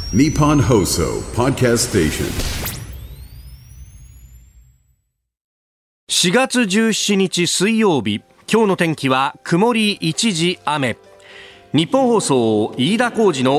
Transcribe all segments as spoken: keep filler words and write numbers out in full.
Nippon Hoso Podcast Station。 しがつじゅうしちにち水曜日、今日の天気は曇り一時雨。日本放送飯田浩司の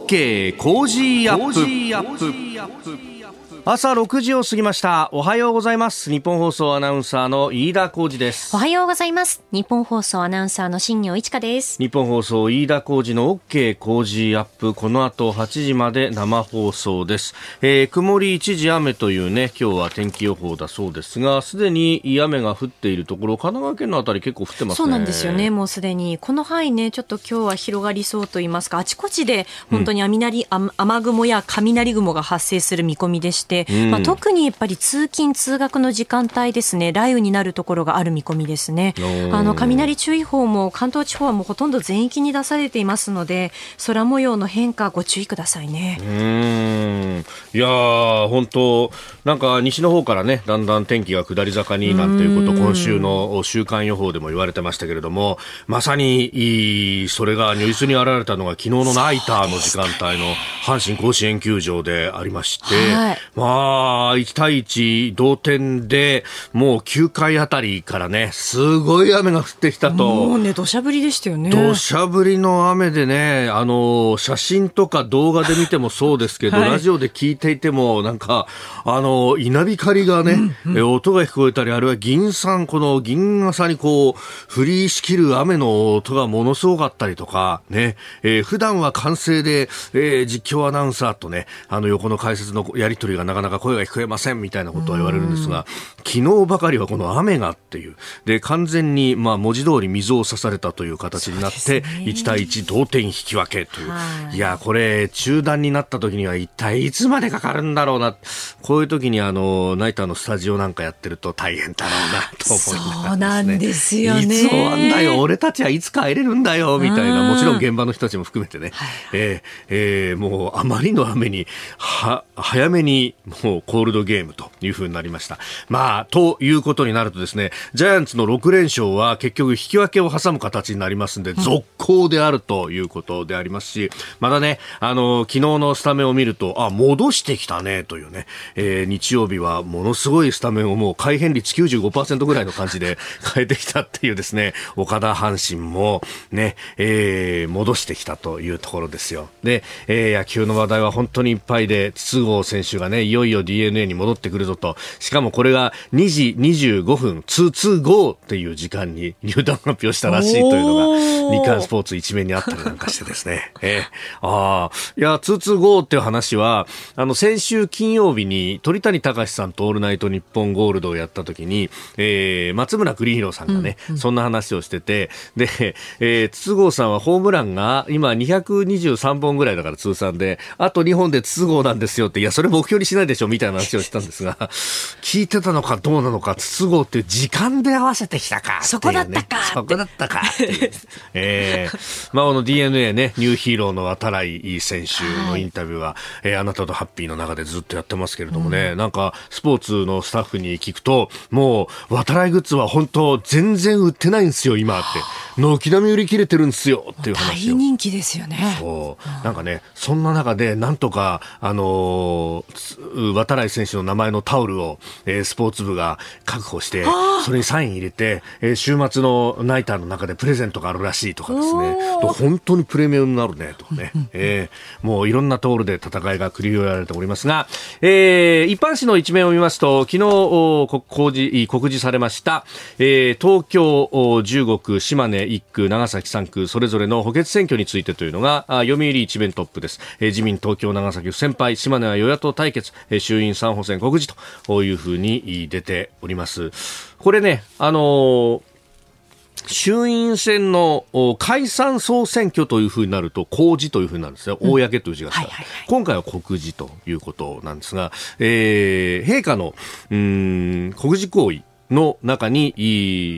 OK 工事アップ。朝ろくじを過ぎました。おはようございます。日本放送アナウンサーの飯田浩司です。 おはようございます。日本放送アナウンサーの新業一華です。 日本放送飯田浩司の OK 工事アップ、この後はちじまで生放送です。えー、曇り一時雨というね、今日は天気予報だそうですが、すでに雨が降っているところ、神奈川県のあたり結構降ってますね。 そうなんですよね。もうすでにこの範囲ね、ちょっと今日は広がりそうと言いますか、あちこちで本当に雷、うん、雨雲や雷雲が発生する見込みでして、うんまあ、特にやっぱり通勤通学の時間帯ですね、雷雨になるところがある見込みですね。あの雷注意報も関東地方はもうほとんど全域に出されていますので、空模様の変化ご注意くださいね。 うーん、いやー本当なんか西の方からね、だんだん天気が下り坂になんていうこと、今週の週間予報でも言われてましたけれども、まさにそれが如実に現れたのが昨日のナイターの時間帯の阪神甲子園球場でありまして、はい、まあいちたいいち同点で、もうきゅうかいあたりからね、すごい雨が降ってきたと。 もうね、土砂降りでしたよね。 土砂降りの雨でね、あの写真とか動画で見てもそうですけど、はい、ラジオで聞いていてもなんかあの稲光がね、うんうん、音が聞こえたり、あるいは銀傘、この銀傘にこう降りしきる雨の音がものすごかったりとかね、えー、普段は歓声で、えー、実況アナウンサーとね、あの横の解説のやり取りがなかなか声が聞こえませんみたいなことを言われるんですが、昨日ばかりはこの雨がっていうで、完全にまあ文字通り水を差されたという形になって、いちたいいち同点引き分けという、いやこれ中断になった時には一体いつまでかかるんだろうな、こういう時にあのナイターのスタジオなんかやってると大変だろうなと思いながらですね、 そうなんですよね、 いつ終わんだよ、俺たちはいつ帰れるんだよみたいな、もちろん現場の人たちも含めてね、はいえーえー、もうあまりの雨には早めにもうコールドゲームという風になりました。まあということになるとですね、ジャイアンツのろくれんしょうは結局引き分けを挟む形になりますので、続行であるということでありますし、またね、あの昨日のスタメンを見ると、あ戻してきたねというね、えー、日曜日はものすごいスタメンをもう改変率 きゅうじゅうごパーセント ぐらいの感じで変えてきたっていうですね、岡田阪神もね、えー、戻してきたというところですよ。で、えー、野球の話題は本当にいっぱいで、筒香選手がね、いよいよ ディーエヌエー に戻ってくるぞと、しかもこれがにじにじゅうごふんにじゅうごっていう時間に入団発表したらしいというのが日刊スポーツ一面にあったりなんかしてですね、えー、あいやにじゅうごっていう話は、あの先週金曜日に鳥谷敬さんとオールナイトニッポンゴールドをやった時に、えー、松村邦洋さんがね、うんうん、そんな話をしてて、で、えー、筒香さんはホームランが今にひゃくにじゅうさんぼんぐらいだから通算で、あとにほんで筒香なんですよって、いやそれ目標にしないでしょみたいな話をしたんですが聞いてたのかどうなのか、筒香っていう時間で合わせてきたかっていう、ね、 そこだったかそこだったかっていう、えー、まああの ディーエヌエー ね、ニューヒーローの渡来選手のインタビューは、はいえー、あなたとハッピーの中でずっとやってますけれどもね、うん、なんかスポーツのスタッフに聞くと、もう渡来グッズは本当全然売ってないんですよ今って、軒並み売り切れてるんですよっていう話を。 大人気ですよね。 そう、うん、なんかね、そんな中でなんとかあのー、渡来選手の名前のタオルを、えー、スポーツ部が確保して、それにサイン入れて、えー、週末のナイターの中でプレゼントがあるらしいとかですね、本当にプレミアムになるねとかね、えー、もういろんなところで戦いが繰り広げられておりますが、えー、一般紙の一面を見ますと、昨日告示、告示されました、えー、東京じゅうごく、島根いっく、長崎さんくそれぞれの補欠選挙についてというのが読売一面トップです。えー、自民東京長崎不戦敗、島根は与野党対決、えー、衆院さんほん選告示というふうに出ております。これね、あのー衆院選の解散総選挙というふうになると公示というふうになるんですよ。公という字がつく、うんはいはいはい、今回は告示ということなんですが、えー、陛下のうーん告示行為の中に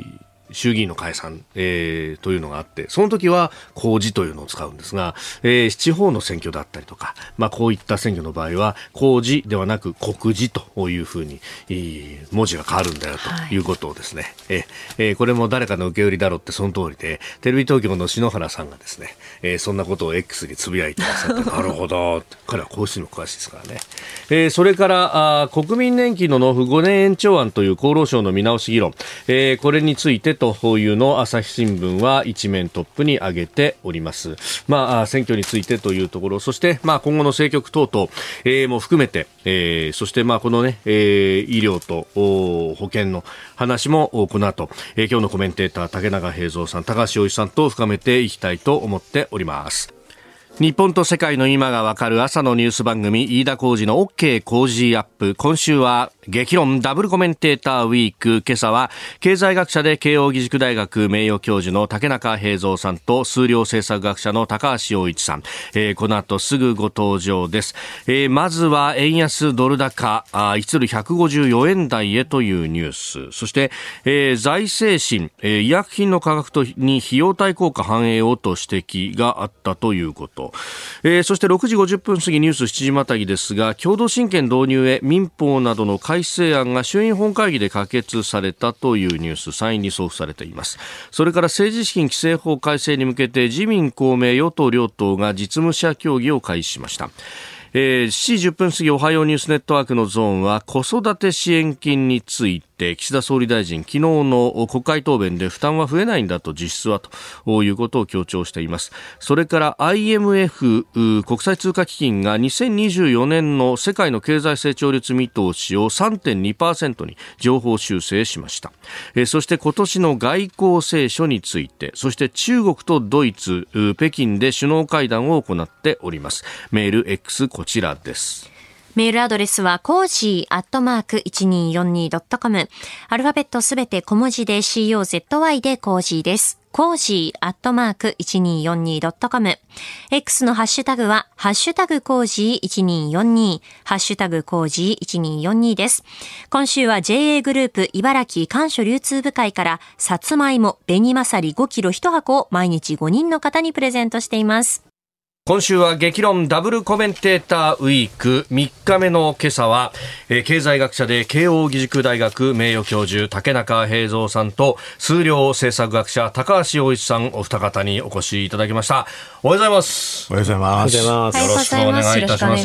衆議院の解散、えー、というのがあって、その時は公示というのを使うんですが、えー、地方の選挙だったりとか、まあ、こういった選挙の場合は公示ではなく告示というふうに文字が変わるんだよということをですね、はい、えー、これも誰かの受け売りだろうってその通りで、テレビ東京の篠原さんがですね、えー、そんなことを X につぶやいてくださってなるほど、彼は皇室にも詳しいですからね。えー、それからあ国民年金の納付ごねん延長案という厚労省の見直し議論、えー、これについてというのを朝日新聞は一面トップに挙げております。まあ、選挙についてというところ、そして、まあ、今後の政局等々、えー、も含めて、えー、そして、まあ、このね、えー、医療と保険の話もこの後、えー、今日のコメンテーター竹中平蔵さん、高橋洋一さんと深めていきたいと思っております。日本と世界の今がわかる朝のニュース番組、飯田浩司の OK 工事アップ。今週は激論ダブルコメンテーターウィーク。今朝は経済学者で慶應義塾大学名誉教授の竹中平蔵さんと数量政策学者の高橋洋一さん、えー、この後すぐご登場です。えー、まずは円安ドル高いちドルひゃくごじゅうよんえん台へというニュース、そして、えー、財政審、えー、医薬品の価格に費用対効果反映をと指摘があったということ、えー、そしてろくじごじゅっぷん過ぎニュースしちじまたぎですが、共同親権導入へ民法などの改正案が衆院本会議で可決されたというニュース、参院に送付されています。それから政治資金規正法改正に向けて自民公明与党両党が実務者協議を開始しました。えー、しちじじゅっぷん過ぎおはようニュースネットワークのゾーンは子育て支援金について岸田総理大臣昨日の国会答弁で負担は増えないんだと実質はということを強調しています。それから アイエムエフ 国際通貨基金がにせんにじゅうよねんの世界の経済成長率見通しを さんてんにパーセント に上方修正しました。えー、そして今年の外交青書について、そして中国とドイツ北京で首脳会談を行っております。メール X こちらです。 メールアドレスはコージーアットマーク いちにーよんにードットコム。アルファベットすべて小文字で コーズ でコージーです。コージーアットマーク いちにーよんにードットコム。X のハッシュタグはハッシュタグコージーいちにーよんにー、ハッシュタグコージーいちにーよんにーです。今週は ジェーエー グループ茨城甘書流通部会からさつまいも、紅まさりごキロいち箱を毎日ごにんの方にプレゼントしています。 今週は激論ダブルコメンテーターウィークみっかめの今朝は、えー、経済学者で慶應義塾大学名誉教授竹中平蔵さんと数量政策学者高橋洋一さんお二方にお越しいただきました。おはようございます。 おはようございます。 よろしくお願いいたします。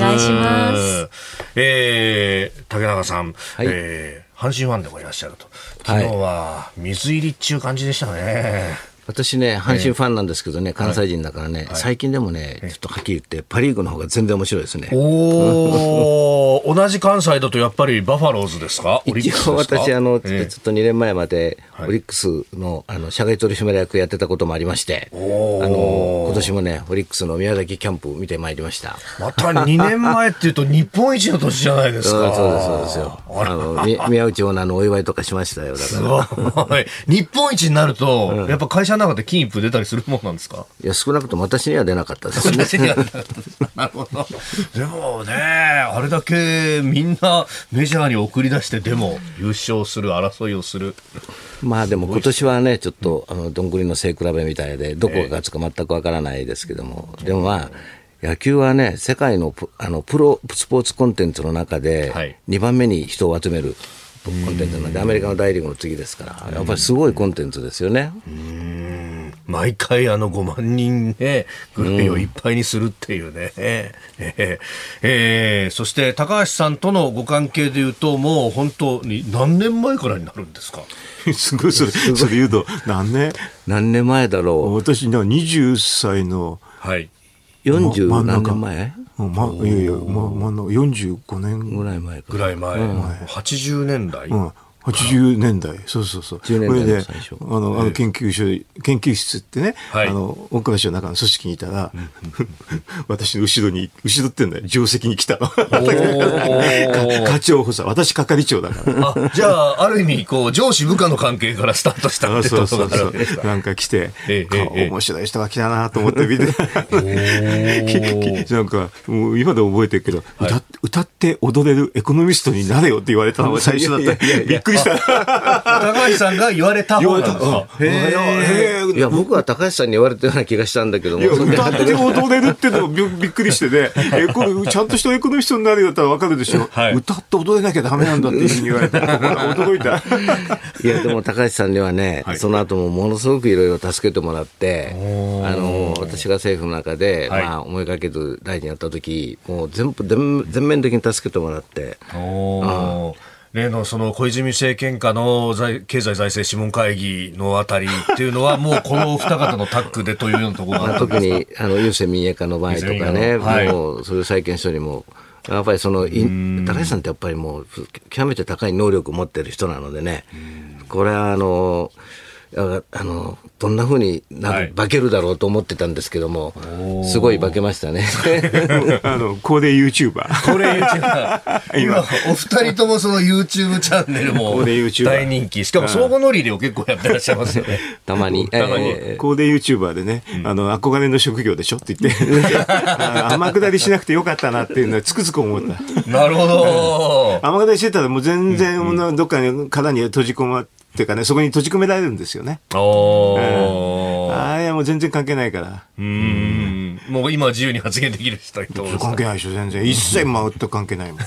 えー、竹中さん、はい、えー、阪神ファンでもいらっしゃると。昨日は水入りっちゅう感じでしたね。 私ね、阪神ファンなんですけどね、関西人だからね、はい、最近でもね、ちょっとはっきり言ってパリーグの方が全然面白いですね。 お同じ関西だとやっぱりバファローズですか？オリックスですか？ 一応私あの、えー、ちょっとにねんまえまでオリックス の, あの社外取締役やってたこともありまして、あの今年もねオリックスの宮崎キャンプ見てまいりました。 またにねんまえっていうと日本一の年じゃないですか。 そうですそうですよ。あの宮内オーナーのお祝いとかしましたよ。だから日本一になると、うん、やっぱ会社の中で金一封出たりするもんなんですか？ いや少なくとも私には出なかったですね。 私には出なかったです。なるほど。でもね、あれだけみんなメジャーに送り出してでも優勝する争いをする。 まあでも今年はねちょっとあのどんぐりの背比べみたいでどこが勝つか全くわからないですけども、えー、でもまあ野球はね世界のプ、あのプロスポーツコンテンツの中でにばんめに人を集めるコンテンツなんで、アメリカの大リーグの次ですから、やっぱりすごいコンテンツですよね。 うーん、毎回あのごまんにんねグルメをいっぱいにするっていうね、うんえーえー、そして高橋さんとのご関係でいうともう本当に何年前からになるんですか？ すごいそれ、それ言うと何年何年前だろう。 私にじゅっさいの、 はい、 よんじゅう何年前？ ま、いやいや、ま、ま、よんじゅうごねんぐらい前かぐらい前、うん、はちじゅうねんだい、 うん、はちじゅうねんだい、そうそうそう。 じゅうねんだいの最初。 これで、あの、あの研究所、研究室ってね、 はい、 あの、大蔵省の中の組織にいたら、私の後ろに、後ろってんだよ、定石に来たの。課長補佐、私係長だから。 あ、じゃあ、ある意味、こう、上司部下の関係からスタートしたってことがあるわけですか？ なんか来て、ええ、面白い人が来たなと思って見て、なんか、もう今でも覚えてるけど、はい、歌, 歌って踊れるエコノミストになれよって言われたのが最初だった。びっくりくりした。 高橋さんが言われた方なんですか。 へー。いや、僕は高橋さんに言われたような気がしたんだけども。 いや、歌って踊れるっていうのも び, びっくりしてね、えこれちゃんとしたエコノミストになるよったら分かるでしょ、はい、歌って踊れなきゃダメなんだっていうふうに言われて驚いた。 いや、でも高橋さんにはね、はい、その後もものすごくいろいろ助けてもらって、あの私が政府の中で、はい、まあ、思いがけず大臣やった時もう全部全全面的に助けてもらって。 お例のその小泉政権下の経済財政諮問会議のあたりっていうのはもうこのお二方のタッグでというようなところがあったんですか。 特にあの郵政民営化の場合とかね、はい、もうそれを再建したりもやっぱりその高橋さんってやっぱりもう極めて高い能力を持ってる人なのでね、これはあのあのどんな風になる、はい、化けるだろうと思ってたんですけども、すごい化けましたね。 あの高齢 YouTuber 高齢 YouTuber 今お二人ともその YouTube チャンネルも大人気、しかも相互乗り入れを結構やってらっしゃいますよね。 たまに、 たまに、えー、高齢 YouTuber でね、うん、あの憧れの職業でしょって言って天下りしなくてよかったなっていうのはつくづく思った。 なるほど。 天下りしてたらもう全然、うんうん、どっかに殻に閉じ込まっていうかね、そこに閉じ込められるんですよね。おー、うん、ああ、いやもう全然関係ないから。 うーん、もう今は自由に発言できる人と関係ないでしょ、全然一切回って関係ないもん。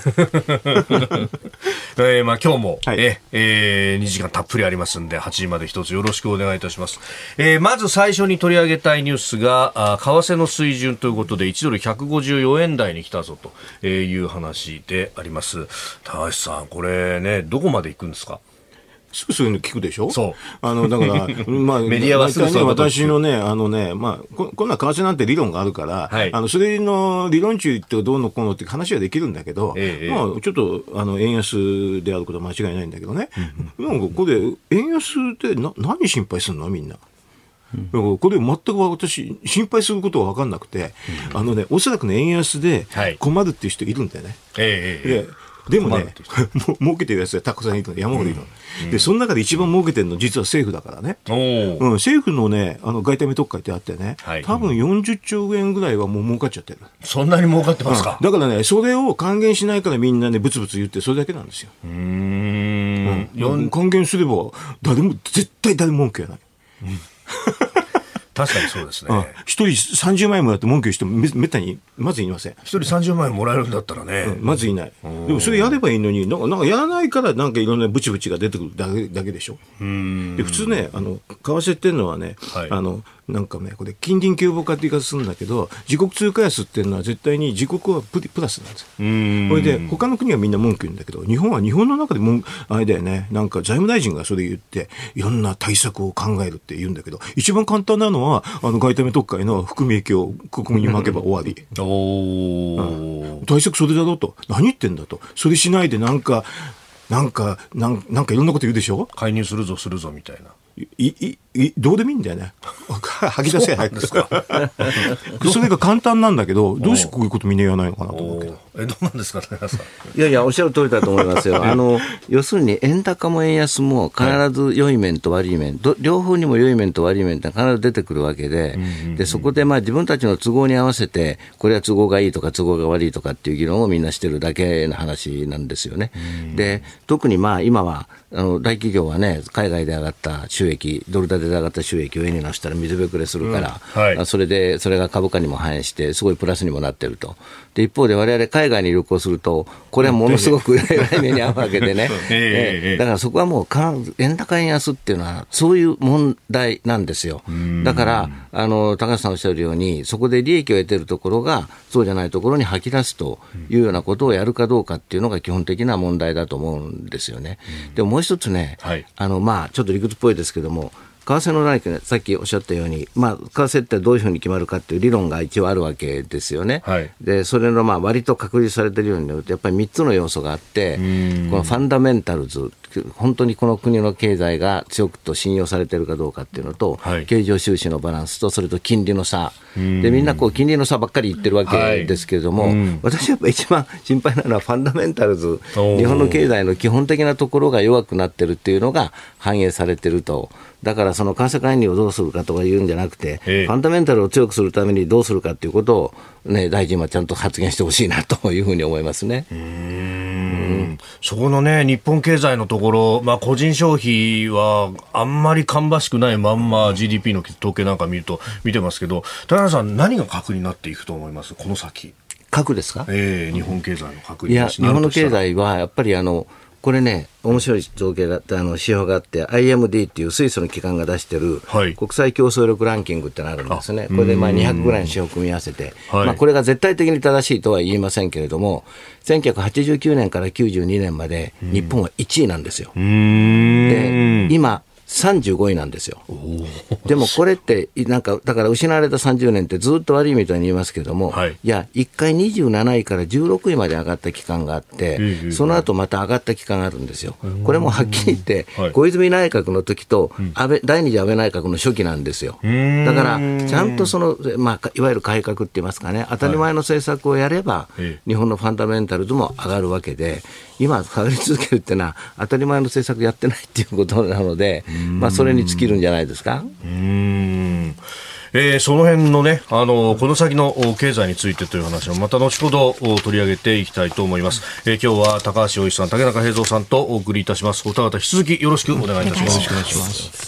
えー、まあ今日も、はい、ええー、にじかんたっぷりありますんではちじまで一つよろしくお願いいたします。えー、まず最初に取り上げたいニュースがあ為替の水準ということでいちドルひゃくごじゅうよえん台に来たぞという話であります。高橋さん、これね、どこまで行くんですか。 すぐそういうの聞くでしょ。 そう。 あの、だから、まあ、 メディアはすぐそういうこと聞く。 私のね、あのね、まあ、こ, こんな為替なんて理論があるから、はい、あの、それの理論中ってどうのこうのって話はできるんだけど、ええ、まあ、ちょっと、あの、円安であることは間違いないんだけどね。うんうん、なんかここで、円安でな何心配するのみんな。うん、これ全く私心配することは分かんなくて、うん、あのね、おそらくね、円安で困るっていう人いるんだよね。はい、ええ、ででもね、も儲けてるやつがたくさんいるの、山ほどいるの、うん、でその中で一番儲けてるの実は政府だからね、うん、政府のね、あの外為特会ってあってね、はい、多分よんじゅっちょうえんぐらいはもう儲かっちゃってる。 そんなに儲かってますか。 うん、だからね、それを還元しないからみんなねブツブツ言ってそれだけなんですよ。うーん、うん、還元すれば誰も絶対誰も文句やない。うん確かにそうですね。 一人さんじゅうまんえんもらって文句言う人めめったにまずいません。 一人さんじゅうまんえんもらえるんだったらね、 うん、まずいない。でもそれやればいいのに、なんか、なんかやらないからなんかいろんなブチブチが出てくるだけだけでしょ。うーんで普通ね、あの為替っていうのはね、はい、あのなんかね、これ近隣急防化って言い方するんだけど、自国通貨安っていうのは絶対に自国はプラスなんですよ。うーんこれで他の国はみんな文句言うんだけど、日本は日本の中でもあれだよね、なんか財務大臣がそれ言っていろんな対策を考えるって言うんだけど、一番簡単なのはあの外為特会の含み益を国民に巻けば終わり。おうん、対策それだろうと、何言ってんだと、それしないでなんかなんかなんなんかいろんなこと言うでしょ。 介入するぞするぞみたいな。 いいいどうでもいいんだよね。吐き出せ早くですか。それが簡単なんだけど、どうしてこういうことみんな言わないのかなと思うけど。 え、どうなんですか、高橋さん。 いやいや、おっしゃる通りだと思いますよ。あの要するに円高も円安も必ず良い面と悪い面、ど両方にも良い面と悪い面って必ず出てくるわけで、うんうんうん、でそこでまあ自分たちの都合に合わせてこれは都合がいいとか都合が悪いとかっていう議論をみんなしてるだけの話なんですよね。うん、で特にまあ今はあの大企業はね、海外で上がった収益、ドル建てで上がった収益を円に直したら水ぶくれするから、うんはい、それでそれが株価にも反映してすごいプラスにもなってると。で一方で我々海外に旅行するとこれはものすごく来目に遭うわけでね、えー、だからそこはもう円高円安っていうのはそういう問題なんですよ。だからあの高橋さんおっしゃるように、そこで利益を得ているところがそうじゃないところに吐き出すというようなことをやるかどうかっていうのが基本的な問題だと思うんですよね。でももう一つね、はい、あのまあちょっと理屈っぽいですけども、為替の内閣、さっきおっしゃったように、まあ、為替ってどういうふうに決まるかっていう理論が一応あるわけですよね。はい、でそれのまあ割と確立されているようになるとやっぱりみっつの要素があって、このファンダメンタルズ、本当にこの国の経済が強くと信用されているかどうかっていうのと、はい、経常収支のバランスとそれと金利の差で、みんなこう金利の差ばっかり言ってるわけですけれども、はい、私やっぱ一番心配なのはファンダメンタルズ、日本の経済の基本的なところが弱くなってるっていうのが反映されてると。だからその為替介入をどうするかとか言うんじゃなくて、ファンダメンタルを強くするためにどうするかということを、ね、大臣はちゃんと発言してほしいなというふうに思いますね。うーんん、そこのね日本経済のところ、まあ、個人消費はあんまり芳しくないまんま ジーディーピー の統計なんか見ると見てますけど、高橋さん何が核になっていくと思いますこの先。 核ですか、 えー、日本経済の核に。 いや日本の経済はやっぱりあのこれね、面白い統計だったあの指標があって、アイエムディー っていうスイスの機関が出してる国際競争力ランキングってのがあるんですね。これでまあにひゃくぐらいの指標を組み合わせて、まあこれが絶対的に正しいとは言いませんけれども、せんきゅうひゃくはちじゅうきゅうねんからきゅうじゅうにねんまで日本はいちいなんですよ。で、今さんじゅうごいなんですよ。でもこれってなんかだから失われたさんじゅうねんってずっと悪いみたいに言いますけども、はい、いやいっかいにじゅうなないからじゅうろくいまで上がった期間があって、うん、その後また上がった期間があるんですよ。これもはっきり言って、はい、小泉内閣の時と安倍、第二次安倍内閣の初期なんですよ。だからちゃんとその、まあ、いわゆる改革って言いますかね、当たり前の政策をやれば、はい、日本のファンダメンタルズも上がるわけで、今上がり続けるっていうのは当たり前の政策やってないっていうことなので、まあ、それに尽きるんじゃないですか。 うーん、えー、その辺のね、あのこの先の経済についてという話をまた後ほど取り上げていきたいと思います。えー、今日は高橋洋一さん、竹中平蔵さんとお送りいたします。お二方引き続きよろしくお願いいたします。よろしくお願いします。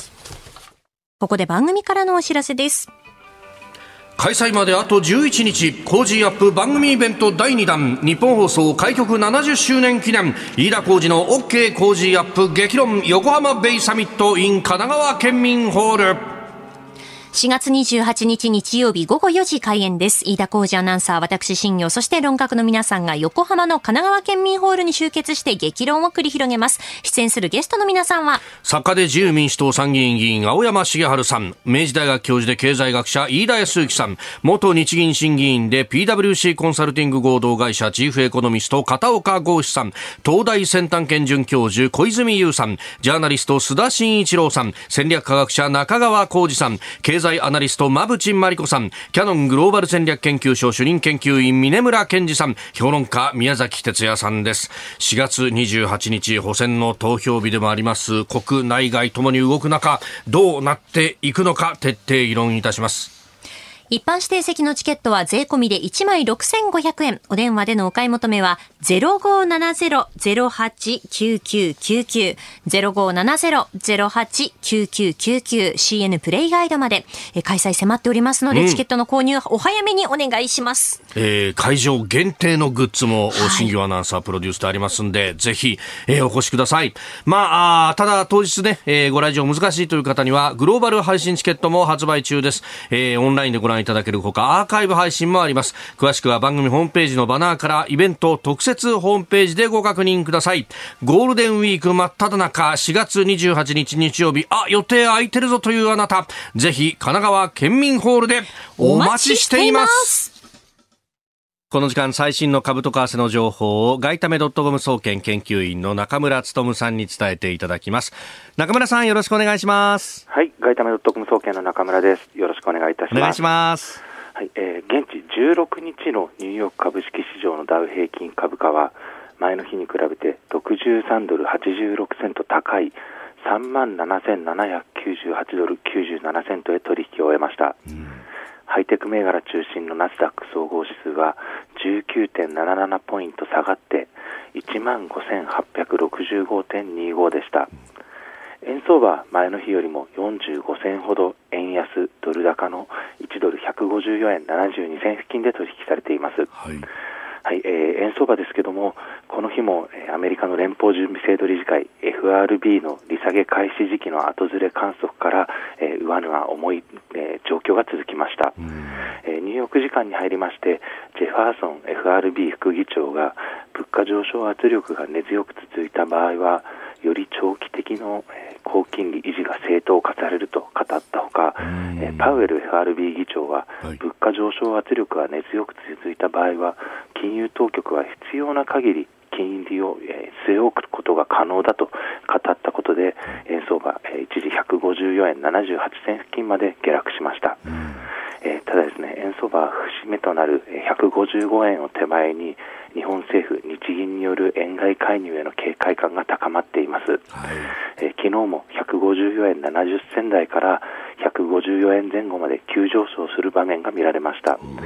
ここで番組からのお知らせです。 開催まであとじゅういちにち、コージーアップ番組イベントだいにだん、日本放送開局ななじゅっしゅうねん記念、飯田浩司の OK コージーアップ激論横浜ベイサミット in 神奈川県民ホール。 しがつにじゅうはちにち日曜日午後よじ開演です。飯田浩司アナウンサー、私新業、そして論客の皆さんが横浜の神奈川県民ホールに集結して激論を繰り広げます。出演するゲストの皆さんは、 作家で自由民主党参議院議員青山茂春さん、明治大学教授で経済学者飯田康之さん、元日銀審議員で ピーダブリューシー コンサルティング合同会社チーフエコノミスト片岡剛志さん、東大先端研准教授小泉悠さん、ジャーナリスト須田慎一郎さん、戦略科学者中川浩二さん、経済アナリスト馬淵真理子さん、キヤノングローバル戦略研究所主任研究員峯村健二さん、評論家宮崎哲也さんです。しがつにじゅうはちにち補選の投票日でもあります。国内外ともに動く中、どうなっていくのか徹底議論いたします。 一般指定席のチケットは税込みでいちまいろくせんごひゃくえん。お電話でのお買い求めは ゼロごーななゼロ ゼロはち きゅうきゅうきゅうきゅう ゼロごーななゼロ ゼロはち きゅうきゅうきゅうきゅう シーエヌ プレイガイドまで。え開催迫っておりますので、うん、チケットの購入お早めにお願いします。 えー、会場限定のグッズも、はい、新業アナウンサープロデュースでありますんで、ぜひ、えー、お越しください。まあ、あただ当日ね、えー、ご来場難しいという方にはグローバル配信チケットも発売中です。えー、オンラインでご覧いただけるほかアーカイブ配信もあります。詳しくは番組ホームページのバナーからイベント特設ホームページでご確認ください。ゴールデンウィーク真っ只中、しがつにじゅうはちにち日曜日、あ、予定空いてるぞというあなた、ぜひ神奈川県民ホールでお待ちしています。この時間最新の株と為替の情報を外為 .com 総研研究員の中村努さんに伝えていただきます。中村さん、よろしくお願いします。 はい、外為 .com 総研の中村です。よろしくお願いいたします。 お願いします。 はい、えー、現地じゅうろくにちのニューヨーク株式市場のダウ平均株価は前の日に比べてろくじゅうさんドルはちじゅうろくセント高い さんまんななせんななひゃくきゅうじゅうはちドルきゅうじゅうななセントへ取引を終えました。うん、ハイテク銘柄中心のナスダック総合指数は じゅうきゅうてんなななな ポイント下がって いちまんごせんはっぴゃくろくじゅうごてんにじゅうご でした。円相場前の日よりもよんじゅうごせんほど円安ドル高のいちドルひゃくごじゅうよえんななじゅうにせん付近で取引されています。はい、はい、えー、円相場ですけども、この日も、えー、アメリカの連邦準備制度理事会 エフアールビー の利下げ開始時期の後ずれ観測から、えー、上値は重い、えー、状況が続きました。えー、ニューヨーク時間に入りまして、ジェファーソン エフアールビー 副議長が物価上昇圧力が根強く続いた場合はより長期的の、えー、高金利維持が正当化されると語ったほか、えー、パウエル エフアールビー 議長は、はい、物価上昇圧力が根強く続いた場合は金融当局は必要な限り金利を、えー、据え置くことが可能だと語ったことで、円相場、えー、一時ひゃくごじゅうよえんななじゅうはちせん付近まで下落しました。えー、ただですね、円相場は節目となるひゃくごじゅうごえんを手前に日本政府日銀による円買い介入への警戒感が高まっています。はい、えー、昨日もひゃくごじゅうよえんななじゅっせん台からひゃくごじゅうよえんぜん後まで急上昇する場面が見られました。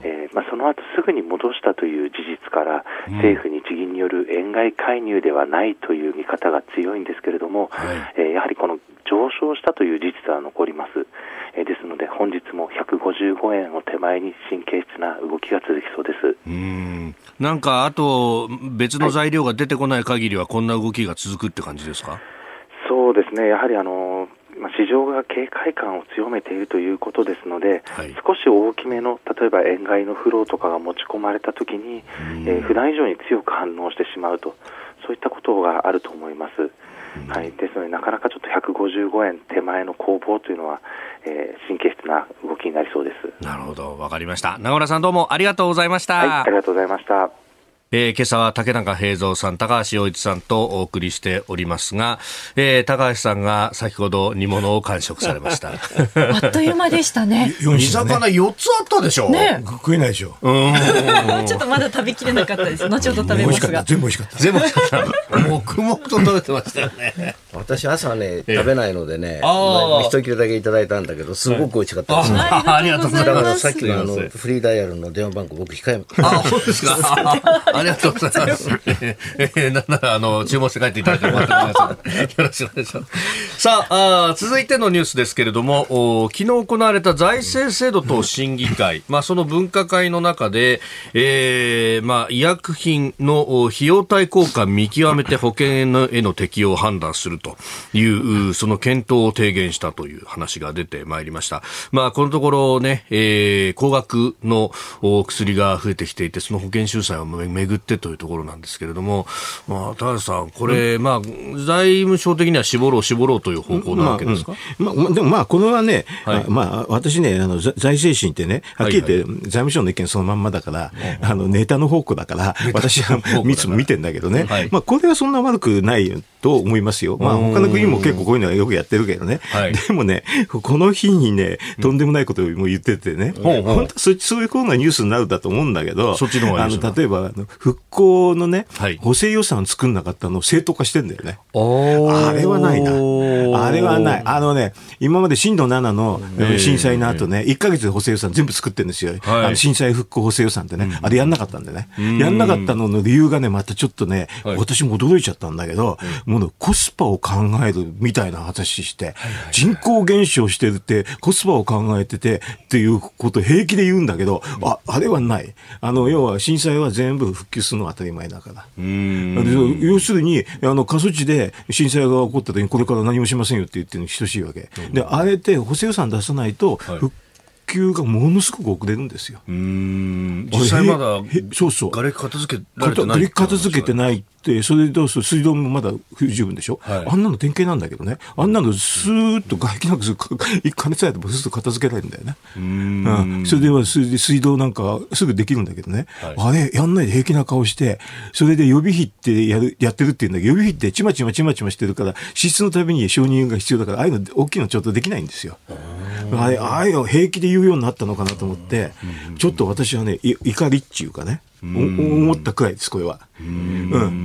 えーまあ、その後すぐに戻したという事実から、うん、政府日銀による円買い介入ではないという見方が強いんですけれども、はい、えー、やはりこの上昇したという事実は残ります。えー、ですので本日もひゃくごじゅうごえんを手前に神経質な動きが続きそうです。 うーん、なんかあと別の材料が出てこない限りはこんな動きが続くって感じですか？ そうですね、やはりあの市場が警戒感を強めているということですので、はい、少し大きめの例えば円買いのフローとかが持ち込まれたときに、えー、普段以上に強く反応してしまうと、そういったことがあると思います。はい、ですのでなかなかちょっとひゃくごじゅうごえん手前の攻防というのは、えー、神経質な動きになりそうです。 なるほど、わかりました。名倉さんどうもありがとうございました。 はい、ありがとうございました。 えー、今朝は竹中平蔵さん、高橋洋一さんとお送りしておりますが、えー、高橋さんが先ほど煮物を完食されました。 あっという間でしたね。 煮魚よっつあったでしょ。 ね、 食えないでしょ。 うんちょっとまだ食べきれなかったです。後ほど食べますが。 全部美味しかった。 全部美味しかった。黙々と食べてましたよね。 私朝ね食べないのでね、まあ、一切れだけいただいたんだけどすごく美味しかったです、ね。 あ, ありがとうございます。 だからさっきのあのフリーダイヤルの電話番号僕控えあ、そうですか。ありがとうございます。えー、なんならあの注文して帰っていただいてもらってますよろしくお願いします。さあ、あ続いてのニュースですけれども、昨日行われた財政制度等審議会、まあ、その分科会の中で、えーまあ、医薬品の費用対効果見極めて保険への、への適用を判断するというその検討を提言したという話が出てまいりました。まあ、このところね、えー、高額の薬が増えてきていて、その保険収載をめぐってというところなんですけれども、まあ、高橋さんこれ、うん、まあ、財務省的には絞ろう絞ろうという方向なわけですか？ まあうんまあ、でもまあこれはね、はい、まあ、私ねあの財政審ってねはっきり言って、はいはい、財務省の意見そのまんまだから、はい、あのネタの方向だから私はいつも見てんだけどね、はい、まあ、これはそんな悪くないと思いますよ。まあ、他の国も結構こういうのはよくやってるけどね、はい、でもねこの日にねとんでもないことをも言っててね、うん、本当そそういうふうなニュースになるんだと思うんだけど、 そっちの方がいいですか？ あの例えばあの復興のね、はい、補正予算を作んなかったのを正当化してんだよね。あれはないな。あれはない。あのね、今まで震度ななの震災の後ね、いっかげつで補正予算全部作ってるんですよ。はい、あの震災復興補正予算ってね、うん、あれやんなかったんでね。やんなかったのの理由がね、またちょっとね、はい、私も驚いちゃったんだけど、うん、もうコスパを考えるみたいな話して、はいはいはい、人口減少してるって、コスパを考えててっていうことを平気で言うんだけど、うん、あ、あれはない。あの、要は震災は全部復旧するのが当たり前だから。うん要するに、あの、過疎地で震災が起こった時にこれから何もしませんよって言ってるのに等しいわけ。で、あえて補正予算出さないと、復旧がものすごく遅れるんですよ。 うーん実際まだ、 そうそう。 瓦礫片付けられてない。 瓦礫片付けてないって、それでどうする水道もまだ不十分でしょ、はい、あんなの典型なんだけどね。あんなのスーッと外気なくする、加熱されてもスーッと片付けられるんだよね。うーん、うん、それでは水道なんかすぐできるんだけどね。はい、あれ、やんないで平気な顔して、それで予備費ってやる、やってるって言うんだけど、予備費ってちまちまちまちましてるから、支出のために承認が必要だから、ああいうの大きいのちょっとできないんですよ。あれ、ああいうの平気で言うようになったのかなと思って、ちょっと私はね、怒りっていうかね、思ったくらいです、これは。うん。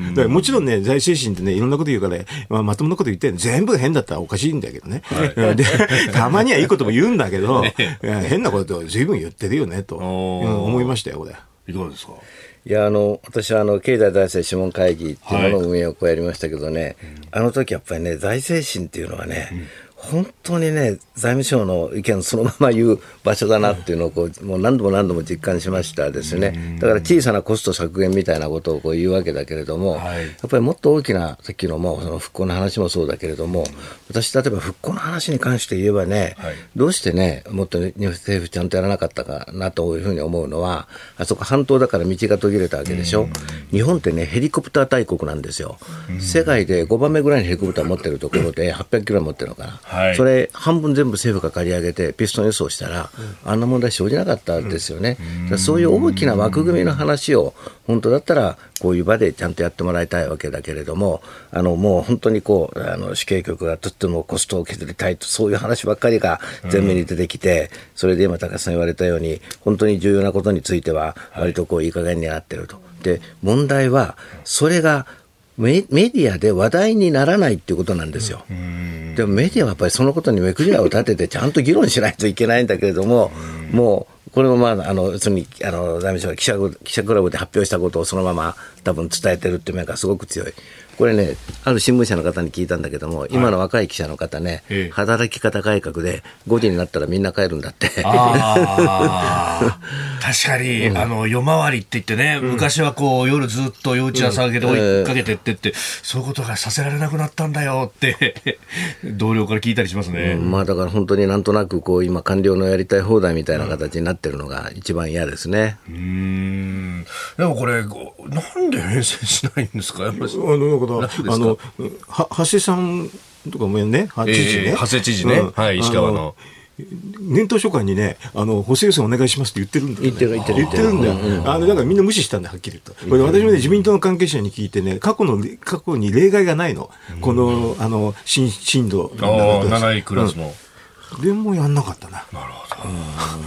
だからもちろんね、財政審ってね、いろんなこと言うから、まあ、まともなこと言って、全部変だったらおかしいんだけどね。はい、で、たまにはいいことも言うんだけど、変なこと随分言ってるよね、と、うん、思いましたよ、これ。 いかがですか？ いや、あの、私はあの、経済財政諮問会議っていうものを運営をこうやりましたけどね、はい、あの時やっぱりね、財政審っていうのはね、うん本当にね、財務省の意見をそのまま言う場所だなっていうのをこう、もう何度も何度も実感しましたですね。だから小さなコスト削減みたいなことをこう言うわけだけれども、はい、やっぱりもっと大きな、さっきのもうその復興の話もそうだけれども、私例えば復興の話に関して言えばね、はい、どうしてね、もっと日本政府ちゃんとやらなかったかなというふうに思うのは、あそこ半島だから道が途切れたわけでしょ。日本ってね、ヘリコプター大国なんですよ。世界でごばんめぐらいのヘリコプター持ってるところではっぴゃくキロ持ってるのかな。はい、それ半分全部政府が借り上げてピストン輸送したら、うん、あんな問題生じなかったんですよね。うん、そういう大きな枠組みの話を本当だったらこういう場でちゃんとやってもらいたいわけだけれども、あのもう本当にこうあの主計局がとってもコストを削りたいとそういう話ばっかりが前面に出てきて、うん、それで今高橋さん言われたように本当に重要なことについては割とこういい加減になってると。はい、で問題はそれがメディアで話題にならないっていうことなんですよ。でもメディアはやっぱりそのことに目くじらを立ててちゃんと議論しないといけないんだけれども、もうこれもまあ、あの、別に、あの、財務省が記者、記者クラブで発表したことをそのまま多分伝えてるっていう面がすごく強い。これね、ある新聞社の方に聞いたんだけども、今の若い記者の方ね、はい、働き方改革でごじになったらみんな帰るんだって。 あ確かに、うん、あの夜回りって言ってね、うん、昔はこう夜ずっと夜打ち朝上げて追いかけてってって、うん、そういうことがさせられなくなったんだよって同僚から聞いたりしますね。 うん、まあだから本当になんとなくこう今官僚のやりたい放題みたいな形になってるのが一番嫌ですね。 うん、うーんでもこれなんで編成しないんですか。やっぱりあのあのは橋さんとかもね、知事ね、 長谷知事ね、うん、はい、石川の年頭所管にね、あの補正予算お願いしますって言ってるんだよね。 言ってる言ってる言ってるんだよ。うんうん、あのだからみんな無視したんだ、はっきり言うと。これ私もね、自民党の関係者に聞いてね、過去の過去に例外がないの。うん、このあの新震度なないクラスの、 うん、でもやんなかったな。 なるほど。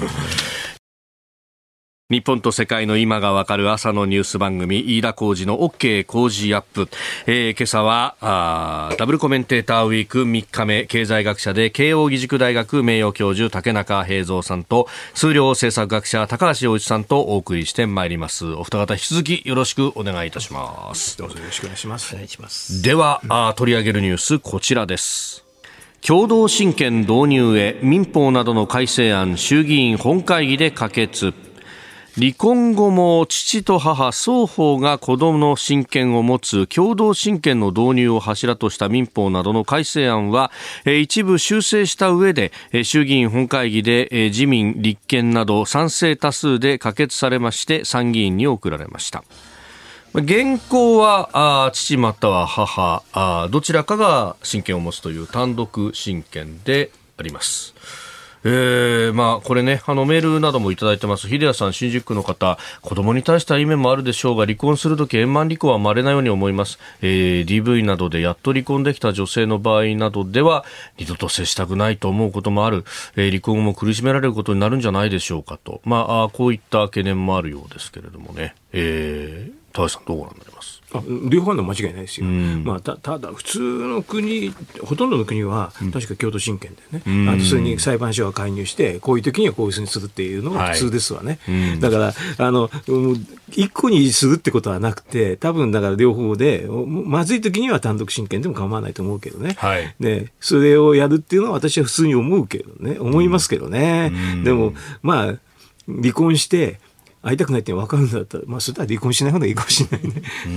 日本と世界の今がわかる朝のニュース番組、飯田浩司の OK 工事アップ。えー、今朝はあダブルコメンテーターウィークみっかめ、経済学者で慶應義塾大学名誉教授竹中平蔵さんと、数量政策学者高橋洋一さんとお送りしてまいります。お二方引き続きよろしくお願いいたします。 どうぞよろしくお願いします。お願いします。 ではあ取り上げるニュース、こちらです。共同親権導入へ民法などの改正案、衆議院本会議で可決。離婚後も父と母双方が子どもの親権を持つ共同親権の導入を柱とした民法などの改正案は一部修正した上で衆議院本会議で自民、立憲など賛成多数で可決されまして参議院に送られました。現行はあ父または母あどちらかが親権を持つという単独親権であります。えー、まあこれね、あのメールなどもいただいてます。秀谷さん、新宿区の方、子供に対してはいい面もあるでしょうが、離婚するとき円満離婚は稀なように思います。えー、ディーブイ などでやっと離婚できた女性の場合などでは二度と接したくないと思うこともある、えー、離婚後も苦しめられることになるんじゃないでしょうかと、まあこういった懸念もあるようですけれどもね、えー、高橋さんどうご覧になります？ あ両方の間違いないですよ、うんまあ、た, ただ普通の国ほとんどの国は確か共同親権でね、うん、あとそれに裁判所が介入してこういう時にはこういうふうにするっていうのが普通ですわね、はいうん、だからあの一個にするってことはなくて多分だから両方でまずい時には単独親権でも構わないと思うけどね、はい、でそれをやるっていうのは私は普通に思うけどね思いますけどね、うん、でもまあ離婚して会いたくないって分かるんだったら、まあ、それは離婚しない方がいいかもしれないね。 うーん、うん、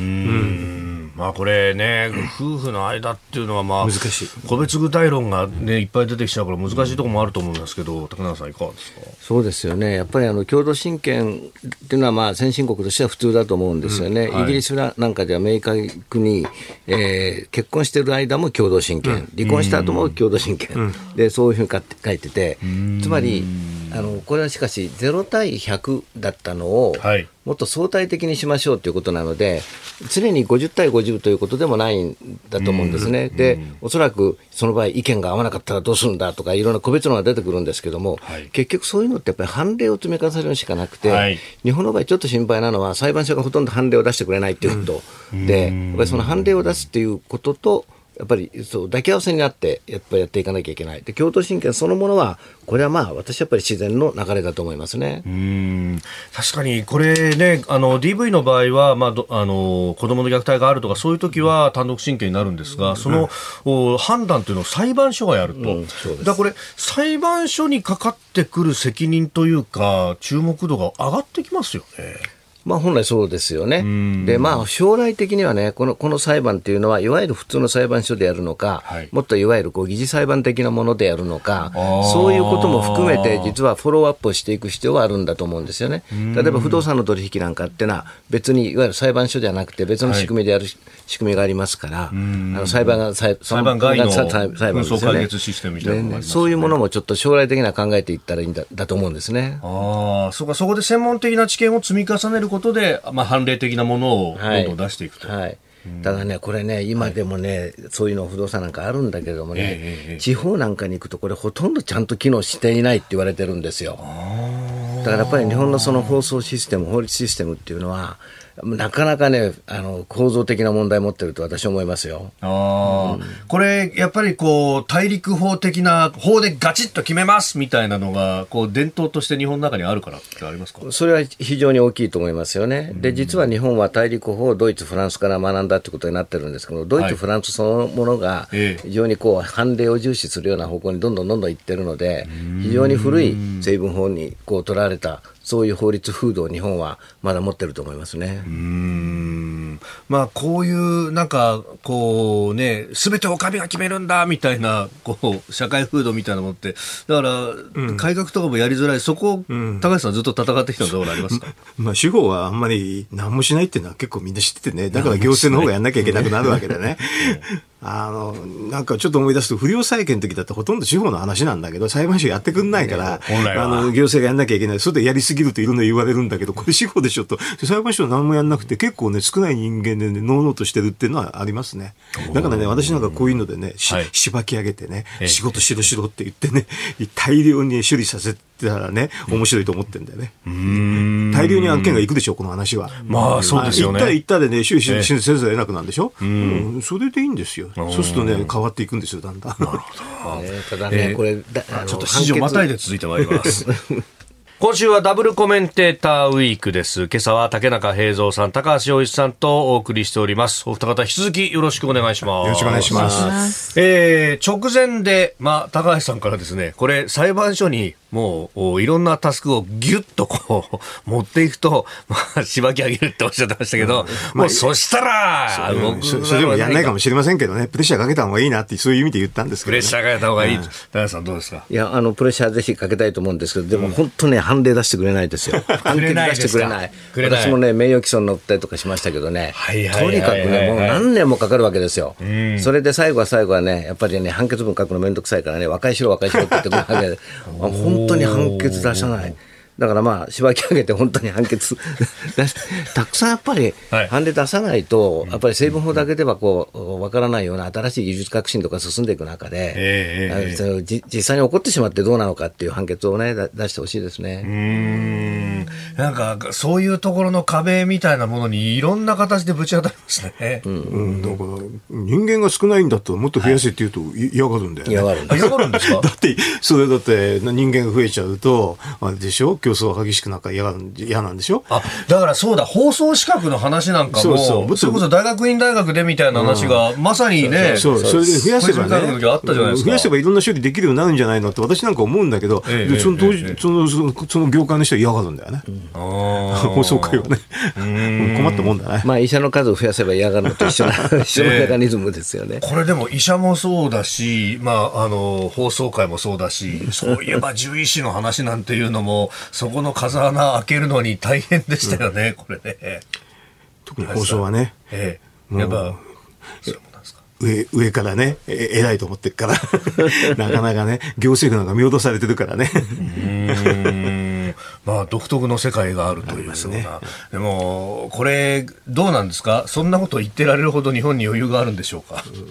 まあこれね、夫婦の間っていうのはまあ難しい。個別具体論がねいっぱい出てきちゃうから難しいところもあると思うんですけど、高永さんいかがですか？ そうですよね。やっぱりあの共同親権っていうのはまあ先進国としては普通だと思うんですよね。うんはい、イギリスなんかでは明確に、えー、結婚している間も共同親権、うん、離婚した後も共同親権、うん、でそういうふうに書いてて、つまりあのこれはしかしゼロ対ひゃくだったのを、はい、もっと相対的にしましょうということなので常にごじゅう対ごじゅうということでもないんだと思うんですね。でおそらくその場合意見が合わなかったらどうするんだとかいろんな個別のが出てくるんですけども、はい、結局そういうのってやっぱり判例を積み重ねるしかなくて、はい、日本の場合ちょっと心配なのは裁判所がほとんど判例を出してくれないということ、うん、でやっぱりその判例を出すということとやっぱりそう抱き合わせになってやっぱりやっていかなきゃいけない。で共同親権そのものはこれはまあ私はやっぱり自然の流れだと思いますね。 うーん確かにこれねあの ディーブイ の場合は、まあ、どあの子どもの虐待があるとかそういう時は単独親権になるんですが、うん、その、うん、判断というのを裁判所がやると、うん、そうです。だからこれ裁判所にかかってくる責任というか注目度が上がってきますよね。 まあ本来そうですよね。でまあ将来的にはねこの、この裁判というのはいわゆる普通の裁判所でやるのか、はい、もっといわゆるこう疑似裁判的なものでやるのかそういうことも含めて実はフォローアップをしていく必要はあるんだと思うんですよね。例えば不動産の取引なんかってのは別にいわゆる裁判所じゃなくて別の仕組みでやる、はい、仕組みがありますからあの裁判が裁判外の紛争解決システムみたいなのがありますよね。 そういうものもちょっと将来的には考えていったらいいん だ, だと思うんですね。 あそうかそこで専門的な知見を積み重ねることで、まあ判例的なものをどんどん出していくと、 はいはい、ただねこれね今でもね、はい、そういうの不動産なんかあるんだけどもね、えー、地方なんかに行くとこれほとんどちゃんと機能していないって言われてるんですよ。だからやっぱり日本のその放送システム法律システムっていうのはなかなかね、あの構造的な問題を持ってると私は思いますよ。 あ、うん、これやっぱりこう大陸法的な法でガチッと決めますみたいなのがこう伝統として日本の中にあるからってありますか？ それは非常に大きいと思いますよね。で、実は日本は大陸法をドイツフランスから学んだということになってるんですけど、ドイツ、はい、フランスそのものが非常にこう判例を重視するような方向にどんどんどんどんいってるので、非常に古い成分法にこう取られたそういう法律風土を日本はまだ持ってると思いますね。 うーん、まあ、こういうなんかこうね、全てお上が決めるんだみたいなこう社会風土みたいなものってだから、うん、改革とかもやりづらい。そこを、うん、高橋さんずっと戦ってきたところありますか？ まあ、司法はあんまり何もしないっていうのは結構みんな知っててね、だから行政の方がやんなきゃいけなくなるわけでねあのなんかちょっと思い出すと不良債権の時だってほとんど司法の話なんだけど裁判所やってくんないから、本来はあの行政がやんなきゃいけない。それでやりすぎるといろんな言われるんだけど、これ司法でしょと裁判所は何もやんなくて結構ね少ない人間でねのうのうとしてるっていうのはありますね。だからね私なんかこういうのでねし、はい、しばき上げてね仕事しろしろって言ってね大量に処理させたらね面白いと思ってんだよね。うーん、大量に案件がいくでしょこの話は。 まあそうですよね。 行ったら行ったでね修理せざるを得なくなるんでしょ。うん、それでいいんですよ。そうするとね変わっていくんですよだんだん。なるほど。 ね、ただね、えー、これだあのちょっと指示をまたいで続いてまいります今週はダブルコメンテーターウィークです。今朝は竹中平蔵さん、高橋洋一さんとお送りしております。お二方引き続きよろしくお願いします。 よろしくお願いします。 えー、直前で、まあ、高橋さんからですね、これ裁判所にもういろんなタスクをギュッとこう持っていくと、まあ、しばき上げるっておっしゃってましたけど、うん、まあ、もうそしたら、 うん、そ, それでもやんないかもしれませんけどね、プレッシャーかけた方がいいなってそういう意味で言ったんですけど、ね、 プレッシャーかけた方がいい、うん、高橋さんどうですか？ いや、あのプレッシャーぜひかけたいと思うんですけど、でも本当ね、判例出してくれないですよ。判例出してくれない。私もね名誉毀損乗ったりとかしましたけどね、はいはいはいはい、とにかくねもう何年もかかるわけですよ、うん、それで最後は最後はねやっぱりね判決文書くのめんどくさいからね和解しろ和解しろって言ってくるわけで本当に判決出さない。だからまあしばき上げて本当に判決たくさんやっぱり判例出さないとやっぱり成分法だけではこう分からないような新しい技術革新とか進んでいく中で、えーえー、実際に起こってしまってどうなのかっていう判決をね出してほしいですね。 うーん、なんかそういうところの壁みたいなものにいろんな形でぶち当たりますね。 うんうん、だから人間が少ないんだったらもっと増やせって言うと嫌がるんだよね。 嫌がるんです。 嫌がるんですか？ だってそれだって人間が増えちゃうとあれでしょ、競争が激しくなんか嫌なんでしょ。 あ、だからそうだ、放送資格の話なんかもそうそう、それこそ大学院大学でみたいな話が、うん、まさにね、 そうそう、それで増やせばね、 あったじゃないですか。 増やせばいろんな処理できるようになるんじゃないのって私なんか思うんだけど、ええ、その当時、ええ、そのそのその業界の人は嫌がるんだよね。うん、放送界はね困ったもんだね。 まあ医者の数を増やせば嫌がるのと一緒な一緒のメカニズムですよね。 これでも医者もそうだし、まああの放送界もそうだし、そういえば獣医師の話なんていうのもそこの風穴開けるのに大変でしたよね、うん、これね。 特に放送はね、 ええ、やっぱそうなんですか。 上, 上からねえ偉いと思ってるからなかなかね行政府なんか見落とされてるからね。うーん、まあ独特の世界があるというような、ね、でもこれどうなんですか？そんなこと言ってられるほど日本に余裕があるんでしょうか？うん、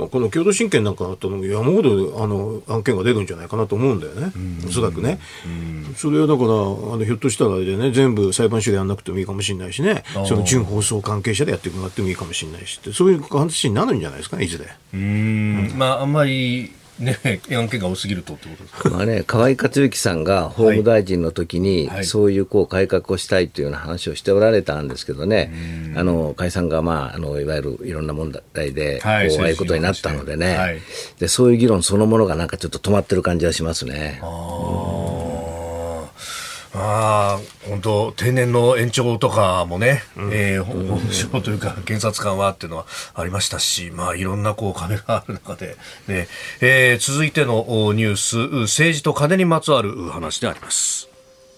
この共同親権なんかだと山ほどあの案件が出るんじゃないかなと思うんだよね、おそらくね。それはだからあのひょっとしたらあれでね全部裁判所でやんなくてもいいかもしれないしね、その準放送関係者でやってもらってもいいかもしれないしって、そういう話になるんじゃないですかね、いずれ。 うーん、うん、まああんまりね、案件が多すぎるとってことですか。 まあね、河井克行さんが法務大臣の時に、はいはい、そういうこう改革をしたいというような話をしておられたんですけどね、あの解散が、まあ、あのいわゆるいろんな問題で、はい、こうああいうことになったのでね、はい、でそういう議論そのものがなんかちょっと止まってる感じはしますね。 ああ、本当定年の延長とかもね、うん、えー、法務省というか検察官はっていうのはありましたし、まあいろんなこう壁がある中で、ね、えー、続いてのニュース、政治と金にまつわる話であります。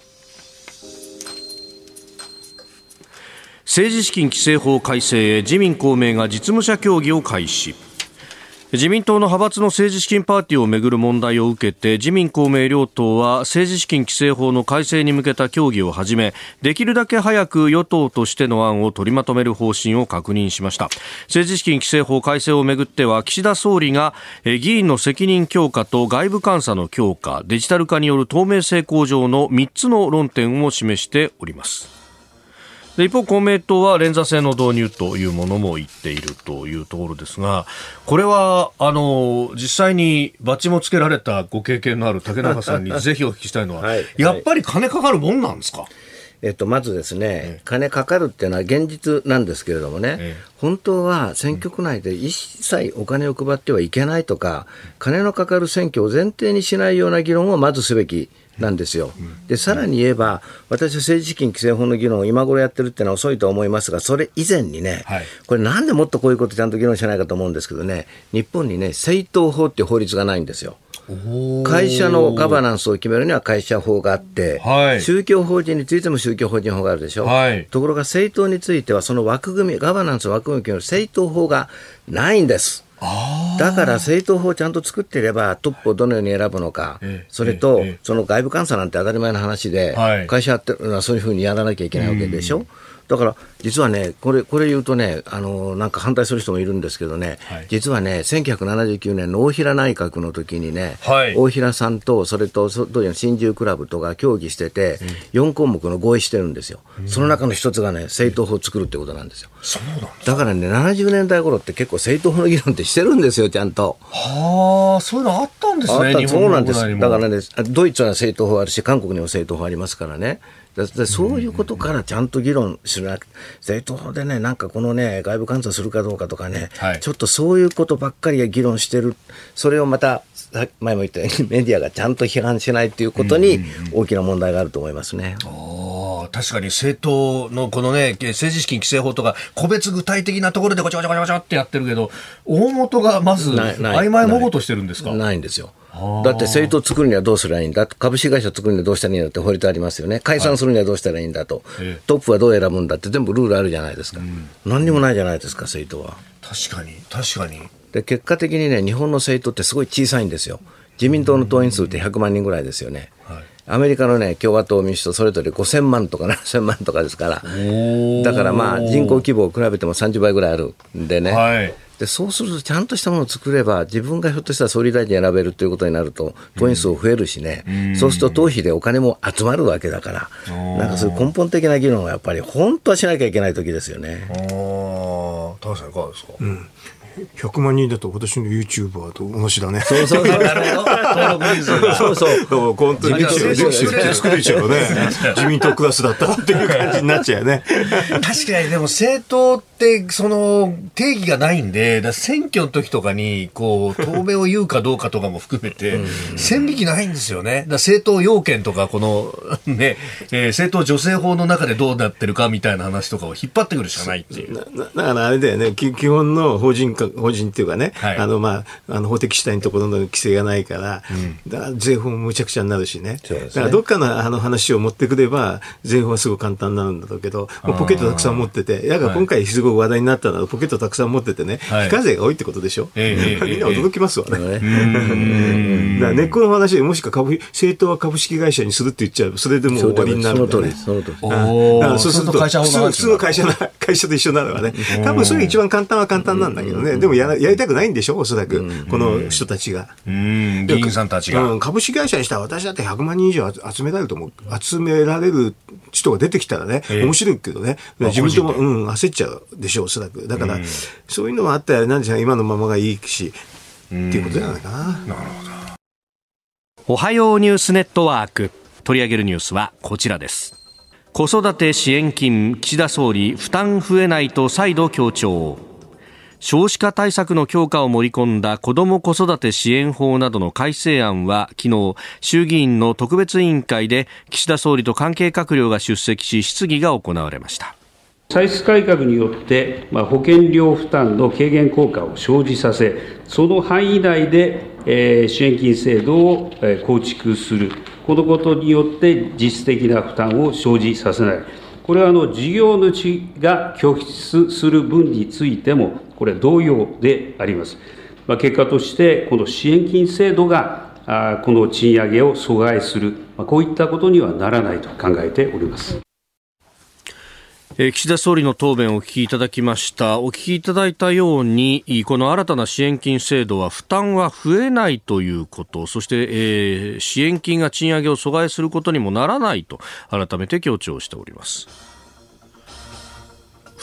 政治資金規正法改正へ自民公明が実務者協議を開始。自民党の派閥の政治資金パーティーをめぐる問題を受けて自民公明両党は政治資金規正法の改正に向けた協議を始め、できるだけ早く与党としての案を取りまとめる方針を確認しました。政治資金規正法改正をめぐっては岸田総理が議員の責任強化と外部監査の強化、デジタル化による透明性向上のみっつの論点を示しております。 で一方公明党は連座制の導入というものも言っているというところですが、これはあの実際にバッジもつけられたご経験のある竹中さんにぜひお聞きしたいのは、はい、やっぱり金かかるもんなんですか？ えっと、まずですね、ええ、金かかるっていうのは現実なんですけれどもね、ええ、本当は選挙区内で一切お金を配ってはいけないとか、金のかかる選挙を前提にしないような議論をまずすべきなんですよ。でさらに言えば、私は政治資金規正法の議論を今頃やってるっていうのは遅いと思いますが、それ以前にね、はい、これなんでもっとこういうことちゃんと議論しないかと思うんですけどね、日本にね政党法っていう法律がないんですよ。会社のガバナンスを決めるには会社法があって、はい、宗教法人についても宗教法人法があるでしょ、はい、ところが政党についてはその枠組み、ガバナンスの枠組みを決める政党法がないんです。だから政党法をちゃんと作っていればトップをどのように選ぶのか、ええ、それと、ええ、その外部監査なんて当たり前の話で、はい、会社ってのはそういうふうにやらなきゃいけないわけでしょ。だから実はね、これ、これ言うとね、あのなんか反対する人もいるんですけどね、はい、実はね、せんきゅうひゃくななじゅうきゅうねんの大平内閣の時にね、はい、大平さんとそれと当時の新自由クラブとが協議してて、うん、よんこうもくの合意してるんですよ、うん、その中の一つがね政党法を作るってことなんですよ。そうなんですか。だからね、ななじゅうねんだい頃って結構政党法の議論ってしてるんですよ、ちゃんと。 はあ、そういうのあったんですね。日本そうなんです。だからね、ドイツは政党法あるし、韓国にも政党法ありますからね。だだそういうことからちゃんと議論しなくて、政党法でね、なんかこのね、外部監査するかどうかとかね、はい、ちょっとそういうことばっかり議論してる、それをまた、前も言ったようにメディアがちゃんと批判しないということに大きな問題があると思いますね。 あ、確かに政党のこのね、政治資金規正法とか、個別具体的なところでごちゃごちゃごちゃごちゃってやってるけど、大元がまず曖昧模倣としてるんですか？ ない、ないんですよ。だって政党作るにはどうすればいいんだと、株式会社作るにはどうしたらいいんだって法律ありますよね。解散するにはどうしたらいいんだと、はい、トップはどう選ぶんだって全部ルールあるじゃないですか、うん、何にもないじゃないですか、政党は。 確かに確かに。 で結果的にね、日本の政党ってすごい小さいんですよ。自民党の党員数ってひゃくまんにんぐらいですよね、はい、アメリカのね、共和党民主党それぞれごせんまんとかななせんまんとかですから、だからまあ人口規模を比べてもさんじゅうばいぐらいあるんでね、はい、でそうするとちゃんとしたものを作れば、自分がひょっとしたら総理大臣選べるということになると党員数増えるしね、うん、そうすると党費でお金も集まるわけだから、なんかそういう根本的な議論はやっぱり本当はしなきゃいけない時ですよね。 あ、高橋さんいかがですか？うん、 ひゃくまんにんだと私の YouTuber と同じだね。 そうそうそう、なるほど。登録人数が。そうそう。 本当に作れちゃうね。自民党クラスだったっていう感じになっちゃうね。 確かにでも政党ってその定義がないんで、だ選挙の時とかにこう答弁を言うかどうかとかも含めて線引きないんですよね。だ政党要件とかこのね、えー、政党助成法の中でどうなってるかみたいな話とかを引っ張ってくるしかないっていう。だからあれだよね。基本の法人化法人っていうかね、はい、あのまあ、あの法的主体のところの規制がないから、うん、だから税法もむちゃくちゃになるしね。そうですね。だからどっかのあの話を持ってくれば税法はすごく簡単になるんだろうけど、もうポケットたくさん持ってて、だから今回すごく話題になったのはポケットたくさん持っててね、はい、非課税が多いってことでしょ。えー、みんな驚きますわね。えー、だから根っこの話でもしか株政党は株式会社にするって言っちゃう、それでもう終わりになるんだよね。 その通り、その通り。だからそうすると普通の会社な会社と一緒になるわね。多分それが一番簡単は簡単なんだけどね。でもややりたくないんでしょ、おそらく、うん、この人たちが。 うん、議員さんたちが、 うん、株式会社にしたら私だってひゃくまんにん以上集められると思う。集められる人が出てきたらね、えー、面白いけどね、自民党も、うん、焦っちゃうでしょう、おそらく。だから、うん、そういうのはあったら何でしょう、今のままがいいし、っていうことじゃないかな。なるほど。 おはようニュースネットワーク、取り上げるニュースはこちらです。子育て支援金、岸田総理負担増えないと再度強調。少子化対策の強化を盛り込んだ子ども子育て支援法などの改正案は昨日衆議院の特別委員会で岸田総理と関係閣僚が出席し質疑が行われました。 歳出改革によって、まあ、保険料負担の軽減効果を生じさせ、その範囲内で、えー、支援金制度を、えー、構築する、このことによって実質的な負担を生じさせない。これはあの事業主が拠出する分についても、これ同様であります。まあ、結果として、この支援金制度があこの賃上げを阻害する、まあ、こういったことにはならないと考えております。 岸田総理の答弁をお聞きいただきました。お聞きいただいたように、この新たな支援金制度は負担は増えないということ、そして、えー、支援金が賃上げを阻害することにもならないと改めて強調しております。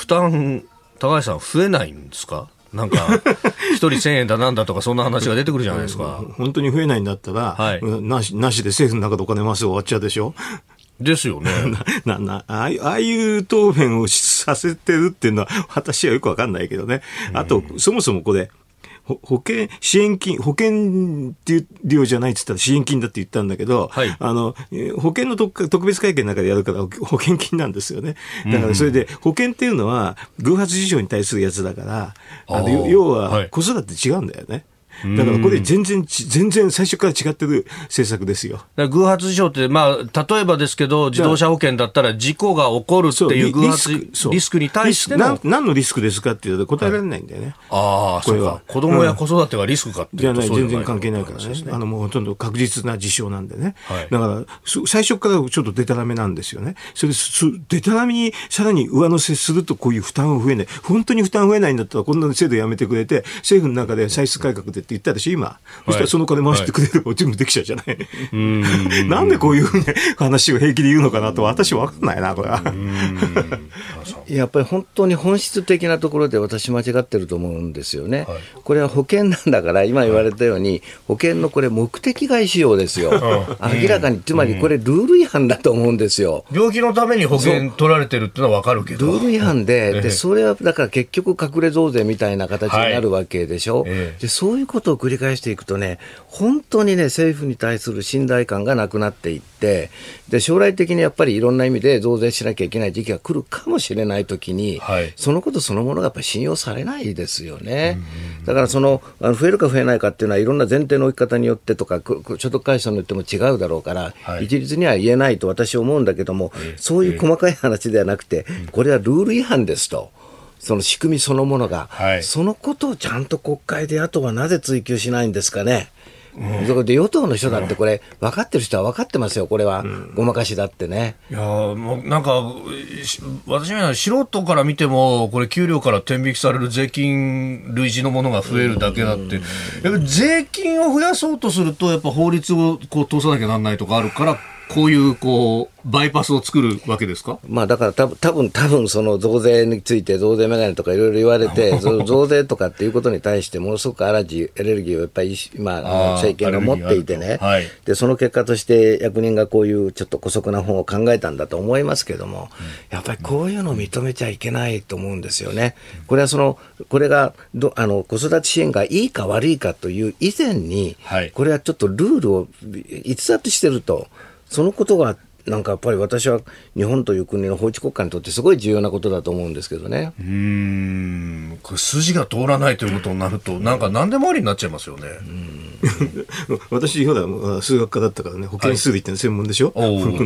負担、高橋さん、増えないんですか？なんか一人せんえんだなんだとかそんな話が出てくるじゃないですか。 本当に増えないんだったら、はい、なし、なしで政府の中でお金回す終わっちゃうでしょ。 ですよね。 な、な、ああいう、ああいう答弁をさせてるっていうのは私はよくわかんないけどね。あと、そもそもこれ、保険、支援金、保険っていう量じゃないって言ったら支援金だって言ったんだけど、はい、あの、保険の特、特別会計の中でやるから保険金なんですよね。だからそれで、保険っていうのは偶発事象に対するやつだから、あの、要は子育て違うんだよね。だからこれ全然、全然最初から違ってる政策ですよ。 偶発事象って、まあ、例えばですけど、自動車保険だったら事故が起こるっていう偶発リスク、リスクに対しての。 何のリスクですかっていうと答えられないんだよね。 はい、ああ、これは。子供や子育てはリスクかっていうと、 じゃない、全然関係ないからね。あの、もうほとんど確実な事象なんでね。はい、だから、最初からちょっとデタラメなんですよね。それで、デタラメにさらに上乗せするとこういう負担を増えない。本当に負担増えないんだったら、こんな制度やめてくれて、政府の中で歳出改革でって言ったでしょ、今。そしたらその金回してくれれば準備できちゃうじゃない。はい、うんなんでこういう、ね、話を平気で言うのかなと私は分かんないな、これは。 やっぱり本当に本質的なところで私間違ってると思うんですよね。はい、これは保険なんだから今言われたように、はい、保険のこれ目的外使用ですよ。明らかに、つまりこれルール違反だと思うんですよ。 病気のために保険取られてるっていうのは分かるけど。 ルール違反で、で、それはだから結局隠れ増税みたいな形になるわけでしょ。はい、で、そういうことを繰り返していくとね、本当にね、政府に対する信頼感がなくなっていって、で、将来的にやっぱりいろんな意味で増税しなきゃいけない時期が来るかもしれないときに、はい、そのことそのものがやっぱり信用されないですよね。だからその、あの増えるか増えないかっていうのはいろんな前提の置き方によってとか、所得階層によっても違うだろうから、はい、一律には言えないと私は思うんだけども、えー、そういう細かい話ではなくて、えー、これはルール違反ですと。その仕組みそのものが、はい、そのことをちゃんと国会で野党はなぜ追及しないんですかね。うん、で与党の人だってこれ分かってる人は分かってますよ、これは、うん、ごまかしだってね。 いやもうなんか私は素人から見てもこれ給料から天引きされる税金類似のものが増えるだけだって、やっぱり税金を増やそうとするとやっぱ法律をこう通さなきゃなんないとかあるからこういうこうバイパスを作るわけですか。 まあだから多分多分多分その増税について増税メガネとかいろいろ言われて増税とかっていうことに対してものすごくアラジエネルギーをやっぱり今政権が持っていてね、はい、でその結果として役人がこういうちょっと姑息な本を考えたんだと思いますけども、うん、やっぱりこういうのを認めちゃいけないと思うんですよね。これはそのこれがどあの子育て支援がいいか悪いかという以前に、はい、これはちょっとルールを逸脱してると。そのことがなんかやっぱり私は日本という国の法治国家にとってすごい重要なことだと思うんですけどね。 うーんこれ筋が通らないということになるとなんか何でもありになっちゃいますよね。うん私ほら数学科だったからね保険数理っての専門でしょ、はい、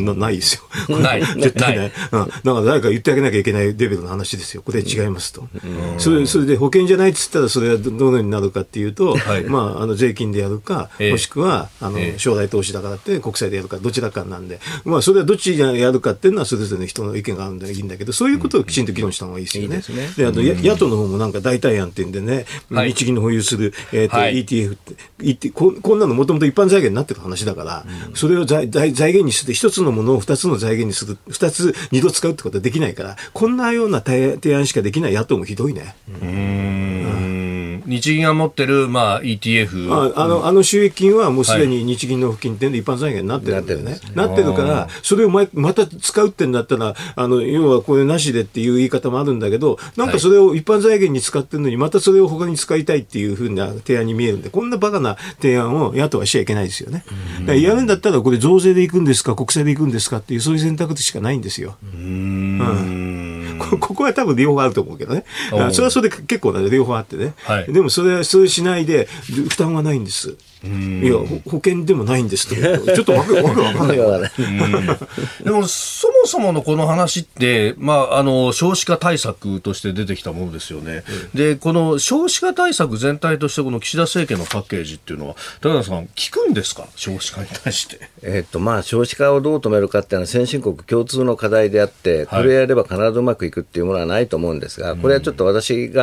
な, ないですよない絶対ない、うん、だから誰か言ってあげなきゃいけないレベルの話ですよ。これ違いますと、うん、そ, れそれで保険じゃないって言ったらそれはどのようになるかっていうと、はい、まあ、あの税金でやるか、えー、もしくはあの、えー、将来投資だからって国債でやるかどちらかなんで、まあ、それはどっちがやるかっていうのはそれぞれの人の意見があるんでいいんだけどそういうことをきちんと議論した方がいいですよね。うん、いいですね。であと、うん、野党の方もなんか代替案っていうんでね、はい、日銀の保有する、えーとはい、イーティーエフ って、イーティー、こ, こんなのもともと一般財源になってる話だから、うん、それを 財, 財, 財源にして一つのものを二つの財源にする二つ二度使うってことはできないからこんなような提案しかできない野党もひどいね。 うーん、うん、日銀が持ってる、まあ、イーティーエフあ, あ, のあの収益金はもうすでに日銀の付近って一般財源になってるんだよね、はい、なってるからそれを ま, また使うってんだったらあの要はこれなしでっていう言い方もあるんだけどなんかそれを一般財源に使ってるのにまたそれを他に使いたいっていうふうな提案に見えるんでこんなバカな提案を野党はしちゃいけないですよね。だからやるんだったらこれ増税でいくんですか国債でいくんですかっていうそういう選択肢しかないんですよ。うーん、うん、こ, ここは多分両方あると思うけどね。それはそれで結構な両方あってね、はい、でもそれはそうしないで負担はないんです。いや保険でもないんですとちょっとわけわかんないでもそもそものこの話って、まあ、あの少子化対策として出てきたものですよね、うん、でこの少子化対策全体としてこの岸田政権のパッケージっていうのは高田さん効くんですか少子化に対して。 えーっとまあ、少子化をどう止めるかっていうのは先進国共通の課題であってこれやれば必ずうまくいくっていうものはないと思うんですがこれはちょっと私が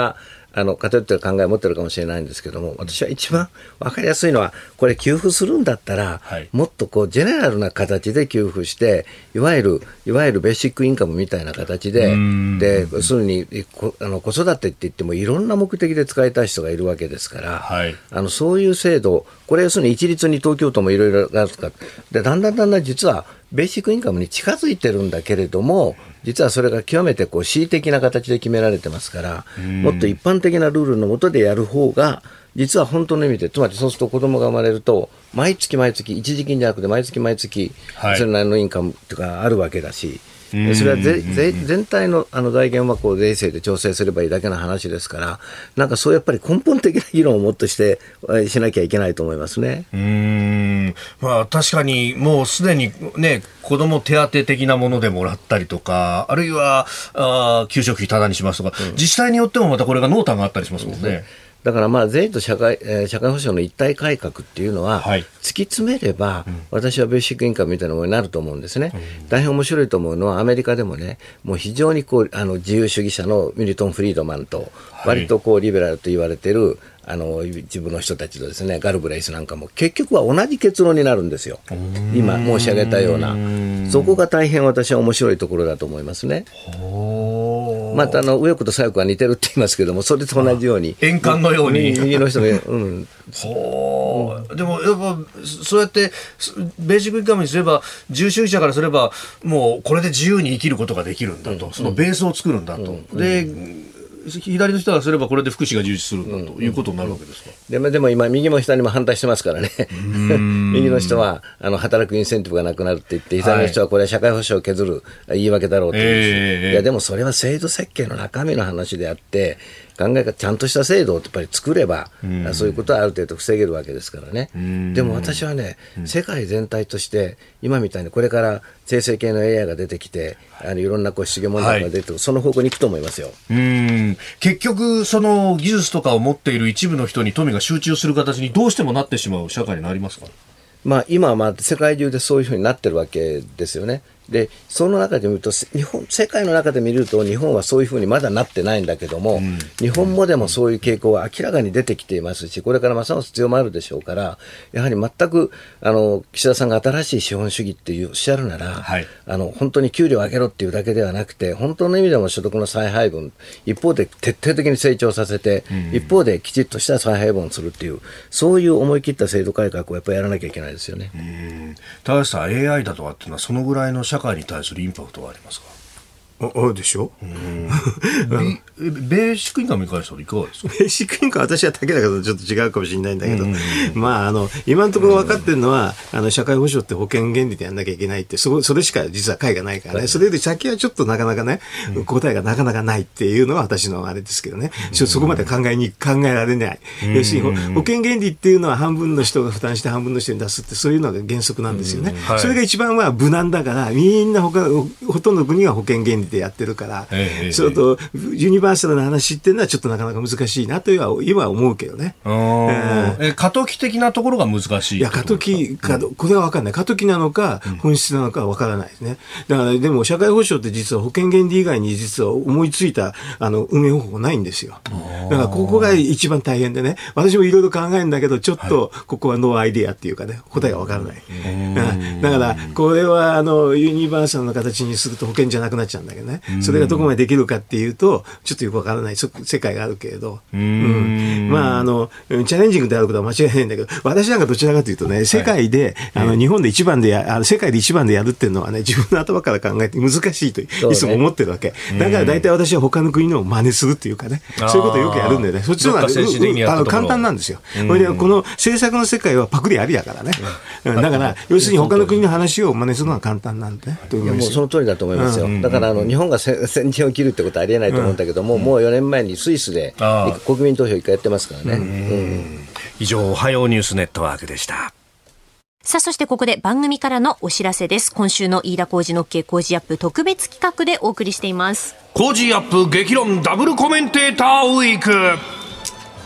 あの偏ってる考えを持ってるかもしれないんですけども、私は一番分かりやすいのは、これ給付するんだったら、はい、もっとこうジェネラルな形で給付して、いわゆるいわゆるベーシックインカムみたいな形で、で要するにこあの子育てって言ってもいろんな目的で使いたい人がいるわけですから、はい、あのそういう制度、これ要するに一律に東京都もいろいろあるかで、だんだんだんだん実はベーシックインカムに近づいてるんだけれども、実はそれが極めてこう恣意的な形で決められてますから、もっと一般的なルールの下でやる方が実は本当の意味で、つまりそうすると子供が生まれると毎月毎月一時金じゃなくて毎月毎月それなりのインカムとかあるわけだし、それはぜぜ全体 の, あの財源はこう税制で調整すればいいだけの話ですから、なんかそうやっぱり根本的な議論をもっとしてしなきゃいけないと思いますね。 うーん、まあ、確かにもうすでに、ね、子ども手当的なものでもらったりとか、あるいはあ給食費タダにしますとか、うん、自治体によってもまたこれが濃淡があったりしますもんね。うん、 だからまあ税と社会、えー、社会保障の一体改革っていうのは、はい、突き詰めれば、うん、私はベーシックインカムみたいなものになると思うんですね。うん、大変面白いと思うのは、アメリカでもね、もう非常にこうあの自由主義者のミルトン・フリードマンと、割とこうリベラルと言われているあの自分の人たちとですね、ガルブレイスなんかも結局は同じ結論になるんですよ。今申し上げたような、そこが大変私は面白いところだと思いますね。またあの右翼と左翼は似てるって言いますけども、それと同じように円環のように右の人が、うん、 ほう、でもやっぱそうやってベーシックインカムにすれば、自由主義者からすればもうこれで自由に生きることができるんだと、うん、そのベースを作るんだと、うん、で、うん左の人がすればこれで福祉が充実するんだということになるわけですか。 でも、でも今右も下にも反対してますからね。右の人はあの働くインセンティブがなくなるって言って、左の人はこれは社会保障を削る言い訳だろうという、えー、いやでもそれは制度設計の中身の話であって、考え方ちゃんとした制度をやっぱり作れば、うん、そういうことはある程度防げるわけですからね。うん、でも私はね、うん、世界全体として今みたいにこれから生成系の エーアイ が出てきて、あのいろんなこう失業問題が出てくる、はい、その方向に行くと思いますよ。 うん、結局その技術とかを持っている一部の人に富が集中する形にどうしてもなってしまう社会になりますか。 まあ、今はまあ世界中でそういうふうになってるわけですよね。でその中で見ると日本世界の中で見ると日本はそういうふうにまだなってないんだけども、うん、日本もでもそういう傾向は明らかに出てきていますし、これからますます強まるでしょうから、やはり全くあの岸田さんが新しい資本主義っておっしゃるなら、はい、あの本当に給料を上げろっていうだけではなくて、本当の意味でも所得の再配分、一方で徹底的に成長させて、うん、一方できちっとした再配分をするっていう、そういう思い切った制度改革をやっぱりやらなきゃいけないですよね。うん、 高橋さん、エーアイ だとかっていうのはそのぐらいの社会に対するインパクトはありますか。 ああでしょ。うんベーシックインカムに関してはいかがですか。 ベーシックインカムは私はだけだけどちょっと違うかもしれないんだけど、まああの今のところ分かってるのは、あの社会保障って保険原理でやんなきゃいけないって、そそれしか実は解がないからね。それで先はちょっとなかなかね、うん、答えがなかなかないっていうのは私のあれですけどね。うん、そこまで考えに考えられない。うん、要するに保険原理っていうのは半分の人が負担して半分の人に出すって、そういうのが原則なんですよね。うんはい、それが一番は無難だから、みんな他ほとんどの国は保険原理でやってるから、ええ、それとユニバーサルな話っていうのはちょっとなかなか難しいなというのは今は思うけどね。えー、過渡期的なところが難しい。 いや過渡期か、うん、これは分かんない。過渡期なのか本質なのかは分からないですね。だからでも社会保障って実は保険原理以外に実は思いついたあの運営方法ないんですよ。だからここが一番大変でね、私もいろいろ考えるんだけど、ちょっとここはノーアイディアっていうかね、答えが分からない。だからこれはあのユニバーサルの形にすると保険じゃなくなっちゃうんだけどね。それがどこまでできるかっていうとちょっとよくわからない世界があるけれど、うんうんまああのチャレンジングであることは間違いないんだけど、私なんかどちらかというとね、世界で、はい、あの日本で一番でやあの世界で一番でやるっていうのはね、自分の頭から考えて難しいといつも思ってるわけ。だから大体私は他の国のを真似するっていうかね、そういうことをよくやるんでね、そっちの方があの簡単なんですよ。それでこの政策の世界はパクリありだからね。だから要するに他の国の話を真似するのは簡単なんで、ね、 いやもうその通りだと思いますよ。うん、だからあの日本が先陣を切るってことはありえないと思うんだけども、うん、もうよねんまえにスイスで国民投票いっかいやってますからね。うんうん、 以上、おはようニュースネットワークでした。 さあ、そしてここで番組からのお知らせです。今週の飯田浩司の OK 工事アップ特別企画でお送りしています。 工事アップ激論ダブルコメンテーターウィーク。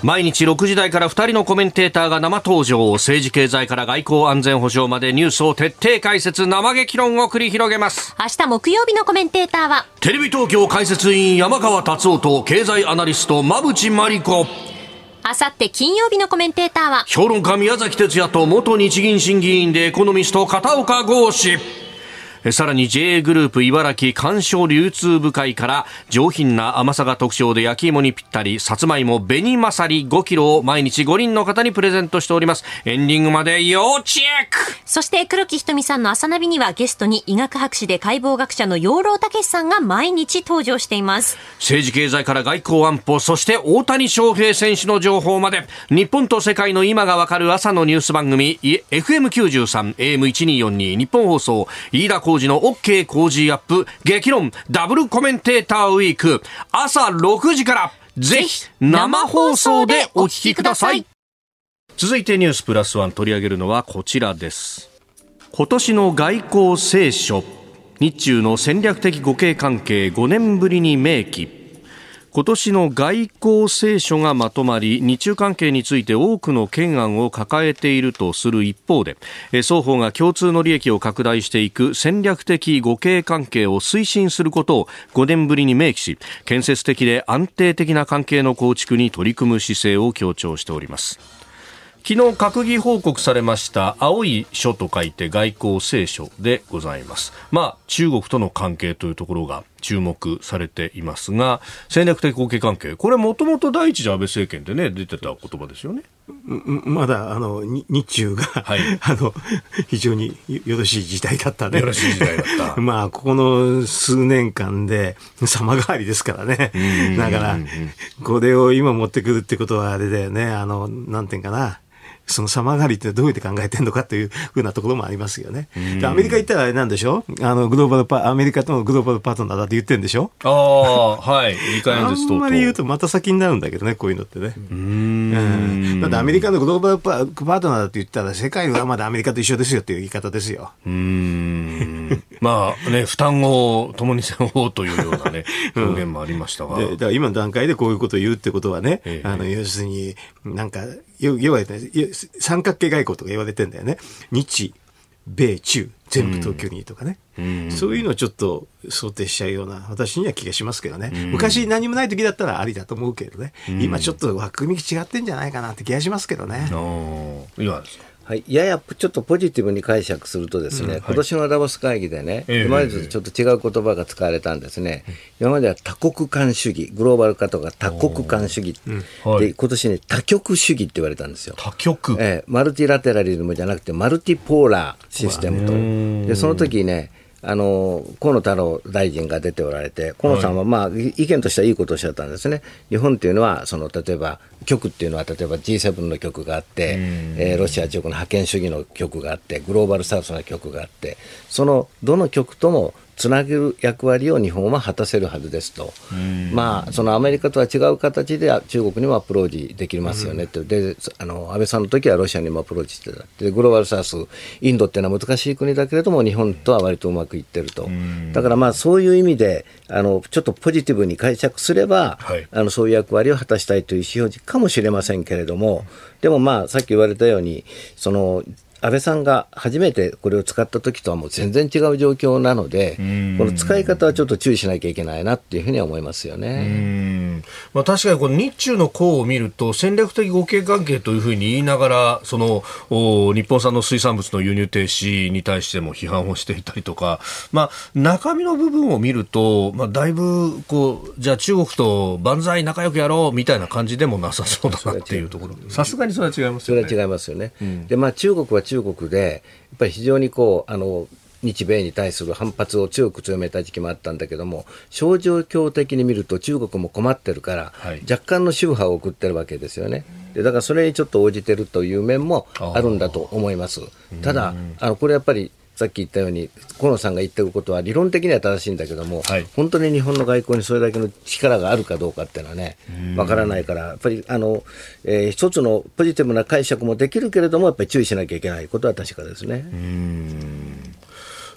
毎日ろくじ台からふたりのコメンテーターが生登場。政治経済から外交安全保障までニュースを徹底解説、生激論を繰り広げます。 明日木曜日のコメンテーターはテレビ東京解説委員山川達夫と経済アナリスト馬淵真理子。 あさって金曜日のコメンテーターは評論家宮崎哲也と元日銀審議員でエコノミスト片岡剛志。さらに ジェーエー グループ茨城甘蔗流通部会から上品な甘さが特徴で焼き芋にぴったりさつまいも紅まさりごキロを毎日ごにんの方にプレゼントしております。エンディングまで要チェック。 そして黒木ひとみさんの朝ナビにはゲストに医学博士で解剖学者の養老孟司さんが毎日登場しています。 政治経済から外交安保、そして大谷翔平選手の情報まで日本と世界の今がわかる朝のニュース番組 エフエムきゅうじゅうさん エーエムせんにひゃくよんじゅうに 日本放送飯田浩司の OK 工事アップ激論ダブルコメンテーターウィーク朝ろくじからぜひ生放送でお聞きください。続いてニュースプラスワン取り上げるのはこちらです。今年の外交青書、日中の戦略的互恵関係ごねんぶりに明記。今年の外交青書がまとまり、日中関係について多くの懸案を抱えているとする一方で、双方が共通の利益を拡大していく戦略的互恵関係を推進することをごねんぶりに明記し、建設的で安定的な関係の構築に取り組む姿勢を強調しております。昨日閣議報告されました青い書と書いて外交青書でございます。まあ中国との関係というところが注目されていますが、戦略的互恵関係、これもともと第一次安倍政権でね出てた言葉ですよね。 まだあの日中が、はい、あの非常によろしい時代だったね。 よろしい時代だったまあここの数年間で様変わりですからね。だからこれを今持ってくるってことはあれだよね。あのなんていうかな、その様変わりってどうやって考えてるのかというふうなところもありますよね。でアメリカ行ったらあれなんでしょ、あのグローバルパアメリカとのグローバルパートナーだって言ってるんでしょ。 ああ、はい。議会演説とあんまり言うとまた先になるんだけどね、こういうのってね。うーん、だってアメリカのグローバルパートナーだって言ったら世界はまだアメリカと一緒ですよっていう言い方ですよ。 うーんまあね、負担を共に背負おうというようなね表現もありましたが、 うん、でだから今の段階でこういうことを言うってことはね、ええ、あの要するになんか要は三角形外交とか言われてんだよね。日米中全部東京にとかね、うん、そういうのをちょっと想定しちゃうような私には気がしますけどね、うん、昔何もない時だったらありだと思うけどね、うん、今ちょっと枠組み違ってんじゃないかなって気がしますけどね。 いやですか、 はい、ややちょっとポジティブに解釈するとですね、うんはい、今年のダボス会議でね、えー、今までとちょっと違う言葉が使われたんですね、えー、今までは多国間主義、グローバル化とか多国間主義、うんはい、で今年ね多極主義って言われたんですよ。 多極、 えー、マルティラテラリズムじゃなくてマルティポーラーシステムと。でその時ね、あの河野太郎大臣が出ておられて、河野さんはまあ、はい、意見としてはいいことをおっしゃったんですね。日本っていうのはその例えば極っていうのは例えば ジーセブン の極があって、えー、ロシア中国の覇権主義の極があって、グローバルサウスの極があって、そのどの極ともつなげる役割を日本は果たせるはずですと。まあそのアメリカとは違う形で中国にもアプローチできますよねって。であの安倍さんの時はロシアにもアプローチしてた。でグローバルサウスインドっていうのは難しい国だけれども日本とは割とうまくいってると。だからまあそういう意味であのちょっとポジティブに解釈すれば、はい、あのそういう役割を果たしたいという意思表示かもしれませんけれども、でもまあさっき言われたようにその安倍さんが初めてこれを使った時とはもう全然違う状況なので、この使い方はちょっと注意しなきゃいけないなっていうふうには思いますよね。 うん、まあ、確かにこの日中の項を見ると戦略的互恵関係というふうに言いながらその日本産の水産物の輸入停止に対しても批判をしていたりとか、まあ、中身の部分を見ると、まあ、だいぶこうじゃあ中国と万歳仲良くやろうみたいな感じでもなさそうだなっていうところ、さすがにそれは違いますよね。 それは違いますよね。うん、でまあ、中国は中国でやっぱり非常にこうあの日米に対する反発を強く強めた時期もあったんだけども、小状況的に見ると中国も困ってるから、はい、若干の宗派を送ってるわけですよね。でだからそれにちょっと応じてるという面もあるんだと思います。ただあのこれやっぱりさっき言ったように河野さんが言ってることは理論的には正しいんだけども、はい、本当に日本の外交にそれだけの力があるかどうかっていうのはねわからないから、やっぱりあの、えー、一つのポジティブな解釈もできるけれどもやっぱり注意しなきゃいけないことは確かですね。 うーん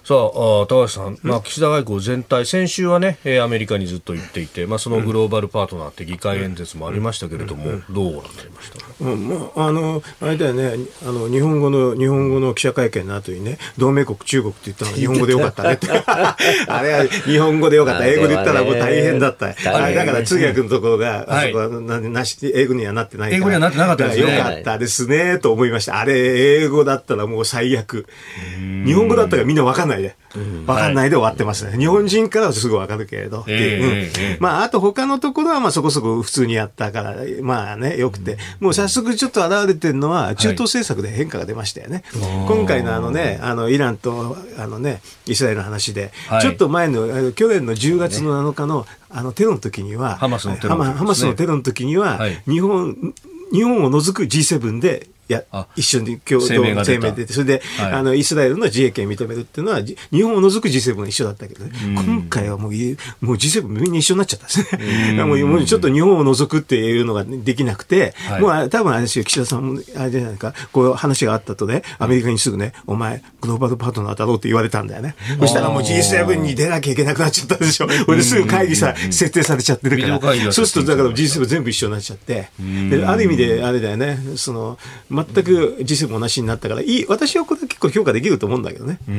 さあ、あ高橋さん、まあ、岸田外交全体、先週はね、アメリカにずっと行っていて、まあ、そのグローバルパートナーって議会演説もありましたけれども、どうご覧になりましたか。 うんまあ、あのあれだよね、あの日本語の日本語の記者会見の後にね、同盟国中国って言ったのが日本語でよかったねってあれは日本語でよかった、英語で言ったらもう大変だった、あれだから通訳のところが、あそこはななし英語にはなってないから、 英語にはなってなかったですね。 よかったですねと思いました。あれ英語だったらもう最悪、日本語だったらみんな分かんないで、分かんないで終わってますね、はい、日本人からはすぐ分かるけれど、えーうんえー、まああと他のところはまあそこそこ普通にやったからまあねよくて、もう早速ちょっと現れてるのは中東政策で変化が出ましたよね、はい、今回のあのねあのイランとあのねイスラエルの話で、はい、ちょっと前の去年のじゅうがつのなのかのあのテロの時にはハマスのテロの時ですね、 ハマスのテロの時には、はい、日本日本を除く ジーセブン でいや一緒に共同声明が出て、それで、はい、あのイスラエルの自衛権を認めるっていうのは日本を除く ジーセブン は一緒だったけど、ね、今回はもう、もう ジーセブン みんな一緒になっちゃったんですね。もう、もうちょっと日本を除くっていうのができなくて、はい、もう多分あれですよ、岸田さんもあれじゃないか、こういう話があったとね、アメリカにすぐね、お前グローバルパートナーだろうって言われたんだよね。そしたらもう ジーセブン に出なきゃいけなくなっちゃったでしょ。それですぐ会議さ設定されちゃってるから、そうするとだから ジーセブン 全部一緒になっちゃって、である意味であれだよね、その全く ジーセブン も同じになったからいい、私はこれ結構評価できると思うんだけどね。うん、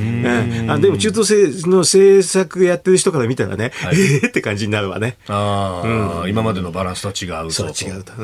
あでも中東の政策やってる人から見たらね、はい、えーって感じになるわね。 あ、うん、今までのバランスとは違うと。 そう違うと、うん、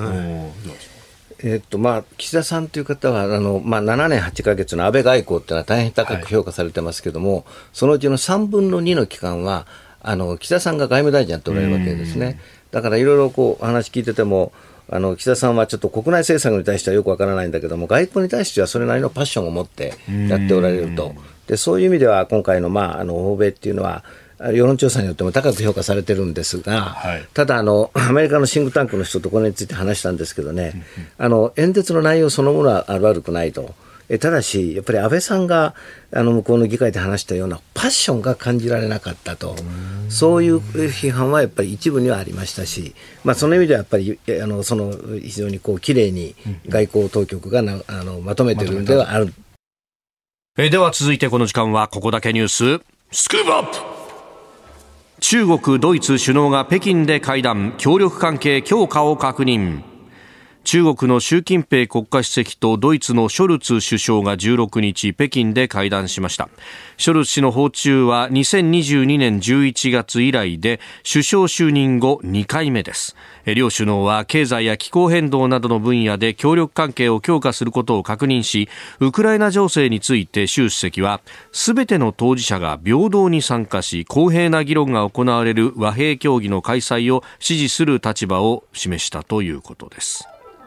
えーっとまあ、岸田さんという方はあの、まあ、ななねんはちかげつの安倍外交というのは大変高く評価されてますけども、はい、そのうちのさんぶんのにの期間はあの岸田さんが外務大臣やっておられるわけですね。だからいろいろこう話聞いてても、あの岸田さんはちょっと国内政策に対してはよくわからないんだけども、外交に対してはそれなりのパッションを持ってやっておられると。でそういう意味では今回の、まあ、あの欧米っていうのは世論調査によっても高く評価されてるんですが、はい、ただあのアメリカのシンクタンクの人とこれについて話したんですけどね、あの演説の内容そのものは悪くないと。えただしやっぱり安倍さんがあの向こうの議会で話したようなパッションが感じられなかったと、そういう批判はやっぱり一部にはありましたし、まあ、その意味ではやっぱりあのその非常にこう綺麗に外交当局がなあのまとめているんではある。 えでは続いてこの時間はここだけニューススクープアップ。中国ドイツ首脳が北京で会談、協力関係強化を確認。中国の習近平国家主席とドイツのショルツ首相がじゅうろくにち北京で会談しました。ショルツ氏の訪中はにせんにじゅうにねんじゅういちがつ以来で首相就任後にかいめです。両首脳は経済や気候変動などの分野で協力関係を強化することを確認し、ウクライナ情勢について習主席はすべての当事者が平等に参加し公平な議論が行われる和平協議の開催を支持する立場を示したということです。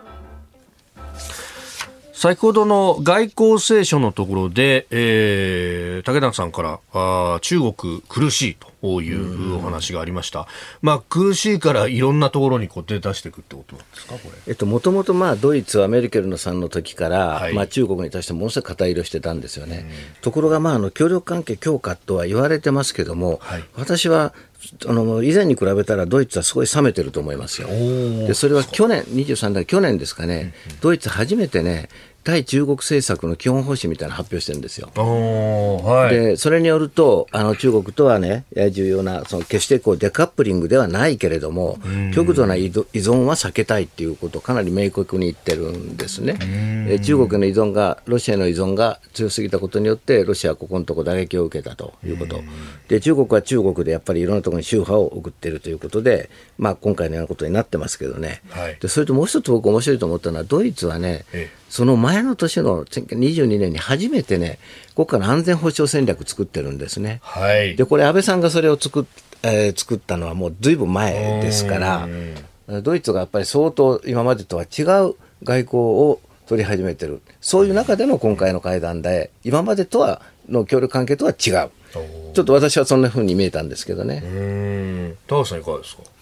先ほどの外交青書のところで、えー、竹中さんからあ中国苦しいというお話がありました。まあ、苦しいからいろんなところにこう手出していくってことなんですかこれ。 えっと、もともとまあドイツはメルケルのさんの時から、はい、まあ、中国に対してものすごい肩入れしてたんですよね。ところがまああの協力関係強化とは言われてますけども、はい、私はあの以前に比べたらドイツはすごい冷めてると思いますよ。でそれは去年にじゅうさんだい去年ですかね、うんうん、ドイツ初めてね対中国政策の基本方針みたいなの発表してるんですよ。はい、でそれによるとあの中国とはね重要なその決してこうデカップリングではないけれども極度な依存は避けたいということをかなり明確に言ってるんですね。え中国の依存がロシアの依存が強すぎたことによってロシアはここのところ打撃を受けたということで、中国は中国でやっぱりいろんなところに宗派を送っているということで、まあ、今回のようなことになってますけどね。はい、でそれともう一つ僕面白いと思ったのはドイツはねその前の年のにじゅうにねんに初めてね国家の安全保障戦略作ってるんですね。はい、でこれ安倍さんがそれを作っ、えー、作ったのはもうずいぶん前ですからドイツがやっぱり相当今までとは違う外交を取り始めてる。そういう中での今回の会談で今までとはの協力関係とは違う。ちょっと私はそんな風に見えたんですけどね。 うーん高橋さんいかがですか。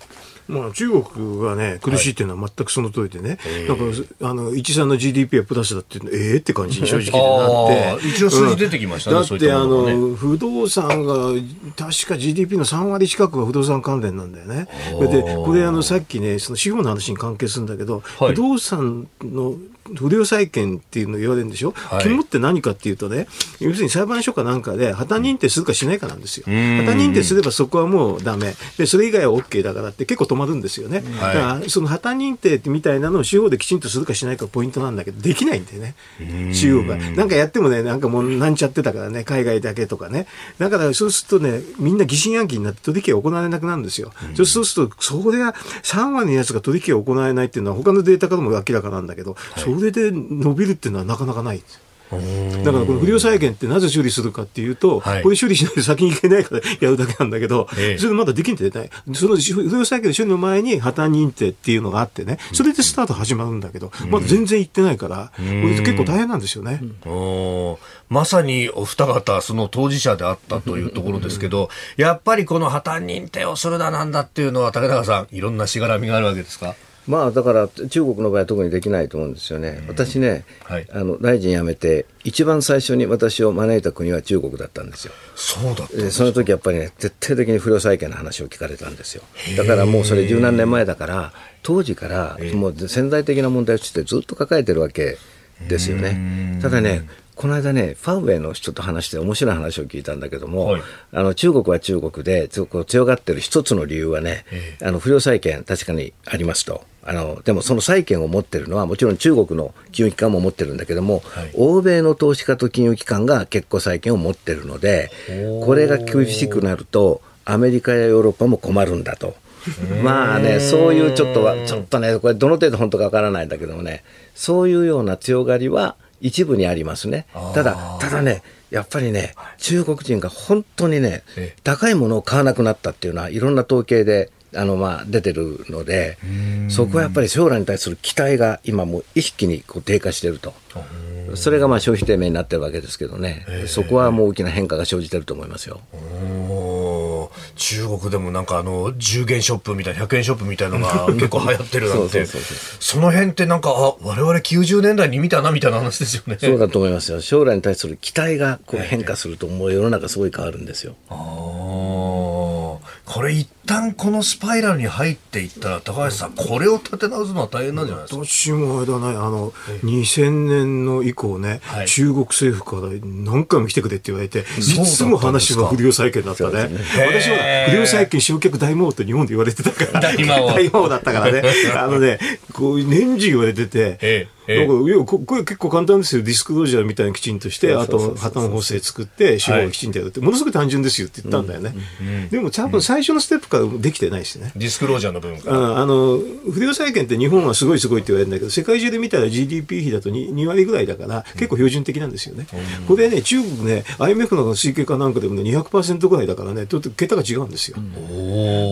まあ、中国がね、苦しいっていうのは全くその通りでね、はい、なんか、あの、いちさんの ジーディーピー はプラスだっていうの、ええー、って感じに正直でなって。 一応数字出てきましたね、 うん、だって、あの、不動産が、確か ジーディーピー のさんわり近くが不動産関連なんだよね。で、これ、あの、さっきね、その資本の話に関係するんだけど、はい、不動産の、不良債権っていうのを言われるんでしょ、はい、肝って何かっていうとね、要するに裁判所かなんかで破綻認定するかしないかなんですよ。破綻認定すればそこはもうダメで、それ以外は OK だからって結構止まるんですよね。はい、だからその破綻認定みたいなのを司法できちんとするかしないかポイントなんだけど、できないんだよね、司法が。なんかやってもね、なんかもうなんちゃってたからね、海外だけとかね。だからそうするとね、みんな疑心暗鬼になって取引が行われなくなるんですよ。そうすると、それがさんわりのやつが取引が行われないっていうのは他のデータからも明らかなんだけど、はい、それで伸びるっていうのはなかなかない。だからこの不良債権ってなぜ処理するかっていうと、はい、これ処理しないと先に行けないからやるだけなんだけど、ええ、それまだできんてない。その不良債権の処理の前に破綻認定っていうのがあってね、それでスタート始まるんだけど、うん、まだ全然行ってないから、これ結構大変なんですよね。 うん、おまさにお二方その当事者であったというところですけど、やっぱりこの破綻認定をするだなんだっていうのは竹中さん、いろんなしがらみがあるわけですか？ まあ、だから中国の場合は特にできないと思うんですよね。私ね、はい、あの大臣辞めて一番最初に私を招いた国は中国だったんですよ。 そうだったんですか。 その時やっぱりね、徹底的に不良債権の話を聞かれたんですよ。だからもうそれ十何年前だから、当時からもう潜在的な問題としてずっと抱えてるわけですよね。ただね、この間ね、ファーウェイの人と話して面白い話を聞いたんだけども、はい、あの中国は中国で強がってる一つの理由はね、えー、あの不良債権確かにありますと。あのでもその債権を持ってるのはもちろん中国の金融機関も持ってるんだけども、はい、欧米の投資家と金融機関が結構債権を持ってるので、これが厳しくなるとアメリカやヨーロッパも困るんだと。まあね、そういうちょっとはちょっとね、これどの程度本当かわからないんだけどもね、そういうような強がりは一部にありますね。ただただね、やっぱりね、中国人が本当にね、高いものを買わなくなったっていうのはいろんな統計であのまあ出てるので、そこはやっぱり将来に対する期待が今もう一気にこう低下していると。それがまあ消費低迷になってるわけですけどね、そこはもう大きな変化が生じてると思いますよ。 お中国でもなんかあのじゅうげんショップみたいなひゃくえんショップみたいなのが結構流行ってるなんてその辺ってなんかあ我々きゅうじゅうねんだいに見たなみたいな話ですよね。 そうだと思いますよ。将来に対する期待がこう変化するともう世の中すごい変わるんですよ。 あこれ一旦このスパイラルに入っていったら高橋さんこれを立て直すのは大変なんじゃないですか。 私もあれだね、あのにせんねんの以降ね、はい、中国政府から何回も来てくれって言われて、いつも話は不良債権だったね。私は不良債権償却大魔王って日本で言われてたから大魔王大魔王だったからねあのねこう年中言われてて、ええなんかいやここれ結構簡単ですよ。ディスクロージャーみたいにきちんとして、あと破綻法制作って司法をきちんとやるって、はい、ものすごく単純ですよって言ったんだよね、うんうん、でも多分最初のステップからできてないしね、 ディスクロージャーの部分から、うん、あの不良債権って日本はすごいすごいって言われるんだけど、世界中で見たら ジーディーピー 比だと 2, にわりぐらいだから結構標準的なんですよね、うん、これね中国ね アイエムエフ の推計かなんかでもね にひゃくパーセント ぐらいだからね、ちょっと桁が違うんですよ、うん、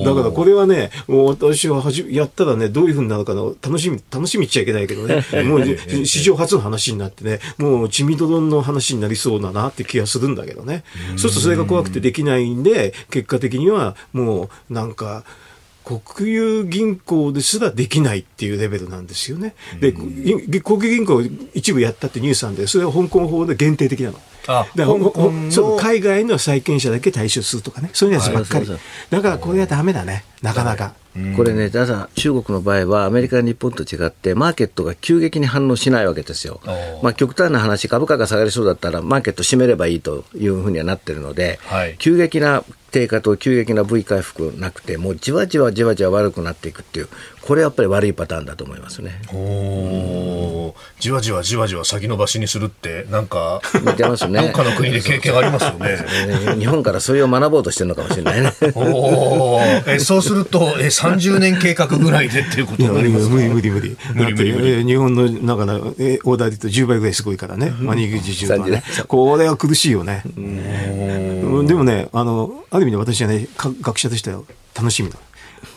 だからこれはねもう私ははじやったらねどういうふうになるかの楽しみ楽しみっちゃいけないけどねもう史上初の話になってね、もう血みどろの話になりそうだなって気がするんだけどね。そうするとそれが怖くてできないんで、結果的にはもうなんか国有銀行ですらできないっていうレベルなんですよね。で、国有銀行一部やったってニュースなんで、それは香港法で限定的なの。あだから香港の海外の債権者だけ対象するとかね、そういうやつばっかり。だからこれはダメだね、なかなか。 これね、ただ中国の場合はアメリカ、日本と違ってマーケットが急激に反応しないわけですよ。まあ、極端な話、株価が下がりそうだったらマーケット閉めればいいというふうにはなってるので、はい、急激な低下と急激な V 回復なくて、もうじわじわじわじわ悪くなっていくっていう、これやっぱり悪いパターンだと思いますね。 おじわじわじわじわ先延ばしにするってなんか似てますね。 どっかの国で経験ありますよね。 日本からそれを学ぼうとしてるのかもしれないね。 おえそうするとえさんじゅうねん計画ぐらいでっていうことになりますか。 無理無理無理無理無理無理。日本の中のえオーダーで言うとじゅうばいぐらいすごいからね。マニー受注とかね。これは苦しいよね。でもね、あのある意味で私はね学者としては楽しみだ。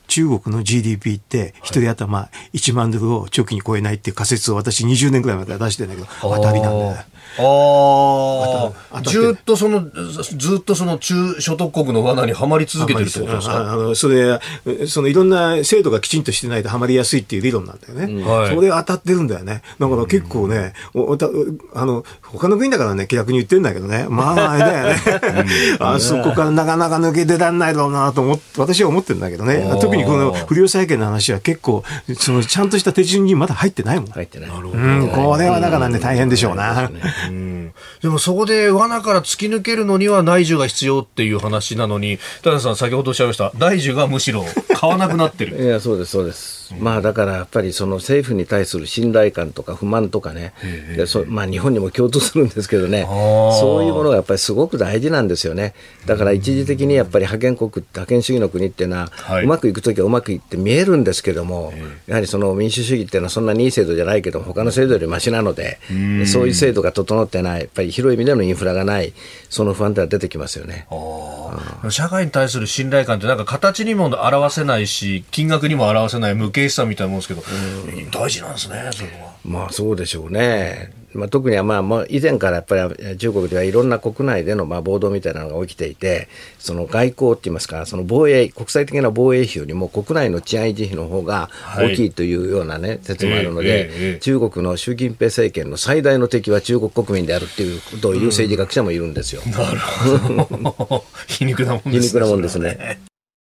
中国の ジーディーピー って一人頭いちまんドルを長期に超えないっていう仮説を私にじゅうねんぐらい前から出してるんだけど、当たりなんだよね。 ああ、ずっとそのずっとその中所得国の罠にはまり続けてるってことですか。 あのそれそのいろんな制度がきちんとしてないとはまりやすいっていう理論なんだよね、うん、はい、それが当たってるんだよね。だから結構ね、うん、おたあの他の国だからね気楽に言ってるんだけどね、まああれだよねあそこからなかなか抜け出らんないだろうなと思って私は思ってるんだけどね。特にこの不良債権の話は結構そのちゃんとした手順にまだ入ってないもん。 入ってない。 うん、これはだからね大変でしょうな。 うん、でもそこで罠から突き抜けるのには内需が必要っていう話なのに、田中さん先ほどおっしゃいました内需がむしろ買わなくなってる。 いやそうですそうです、うん、まあだからやっぱりその政府に対する信頼感とか不満とかね、でそまあ日本にも共通するんですけどね、そういうものがやっぱりすごく大事なんですよね。だから一時的にやっぱり覇権国って覇権主義の国っていうのは、はい、うまくいくときはうまくいって見えるんですけども、やはりその民主主義っていうのはそんなにいい制度じゃないけども他の制度よりマシなので、でそういう制度が整ってない、やっぱり広い意味でのインフラがない、その不安定は出てきますよね。 あ、うん、社会に対する信頼感ってなんか形にも表せないし金額にも表せない無形資産みたいなもんですけど、うん、大事なんですねそれは。 まあそうでしょうね。まあ、特にはまあまあ以前からやっぱり中国ではいろんな国内でのまあ暴動みたいなのが起きていて、その外交って言いますか、その防衛国際的な防衛費よりも国内の治安維持費の方が大きいというようなね、はい、説もあるので、えーえーえー、中国の習近平政権の最大の敵は中国国民であるっていうことを言う政治学者もいるんですよ。 うん、なるほど皮肉なもんですね。 皮肉なもんですね。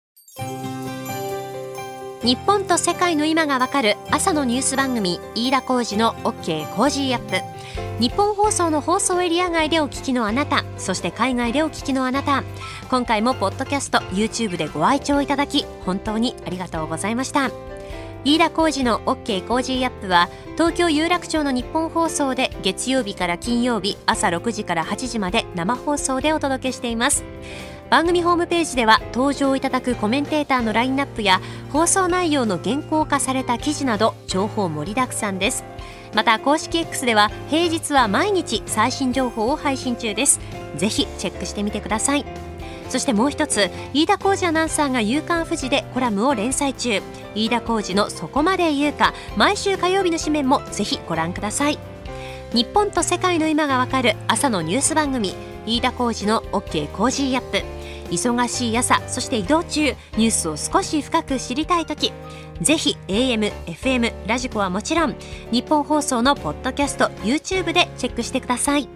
日本と世界の今がわかる朝のニュース番組、飯田浩司の OK コージーアップ。日本放送の放送エリア外でお聞きのあなた、そして海外でお聞きのあなた、今回もポッドキャスト YouTube でご愛聴いただき本当にありがとうございました。飯田浩司の OK コージーアップは東京有楽町の日本放送で月曜日から金曜日朝ろくじからはちじまで生放送でお届けしています。番組ホームページでは登場いただくコメンテーターのラインナップや放送内容の原稿化された記事など情報盛りだくさんです。また公式 X では平日は毎日最新情報を配信中です。ぜひチェックしてみてください。そしてもう一つ、飯田浩司アナウンサーが夕刊フジでコラムを連載中、飯田浩司のそこまで言うか、毎週火曜日の紙面もぜひご覧ください。日本と世界の今がわかる朝のニュース番組、飯田浩司の OK コージーアップ。忙しい朝、そして移動中、ニュースを少し深く知りたいとき、ぜひ エーエム、エフエム、ラジコはもちろん日本放送のポッドキャスト YouTube でチェックしてください。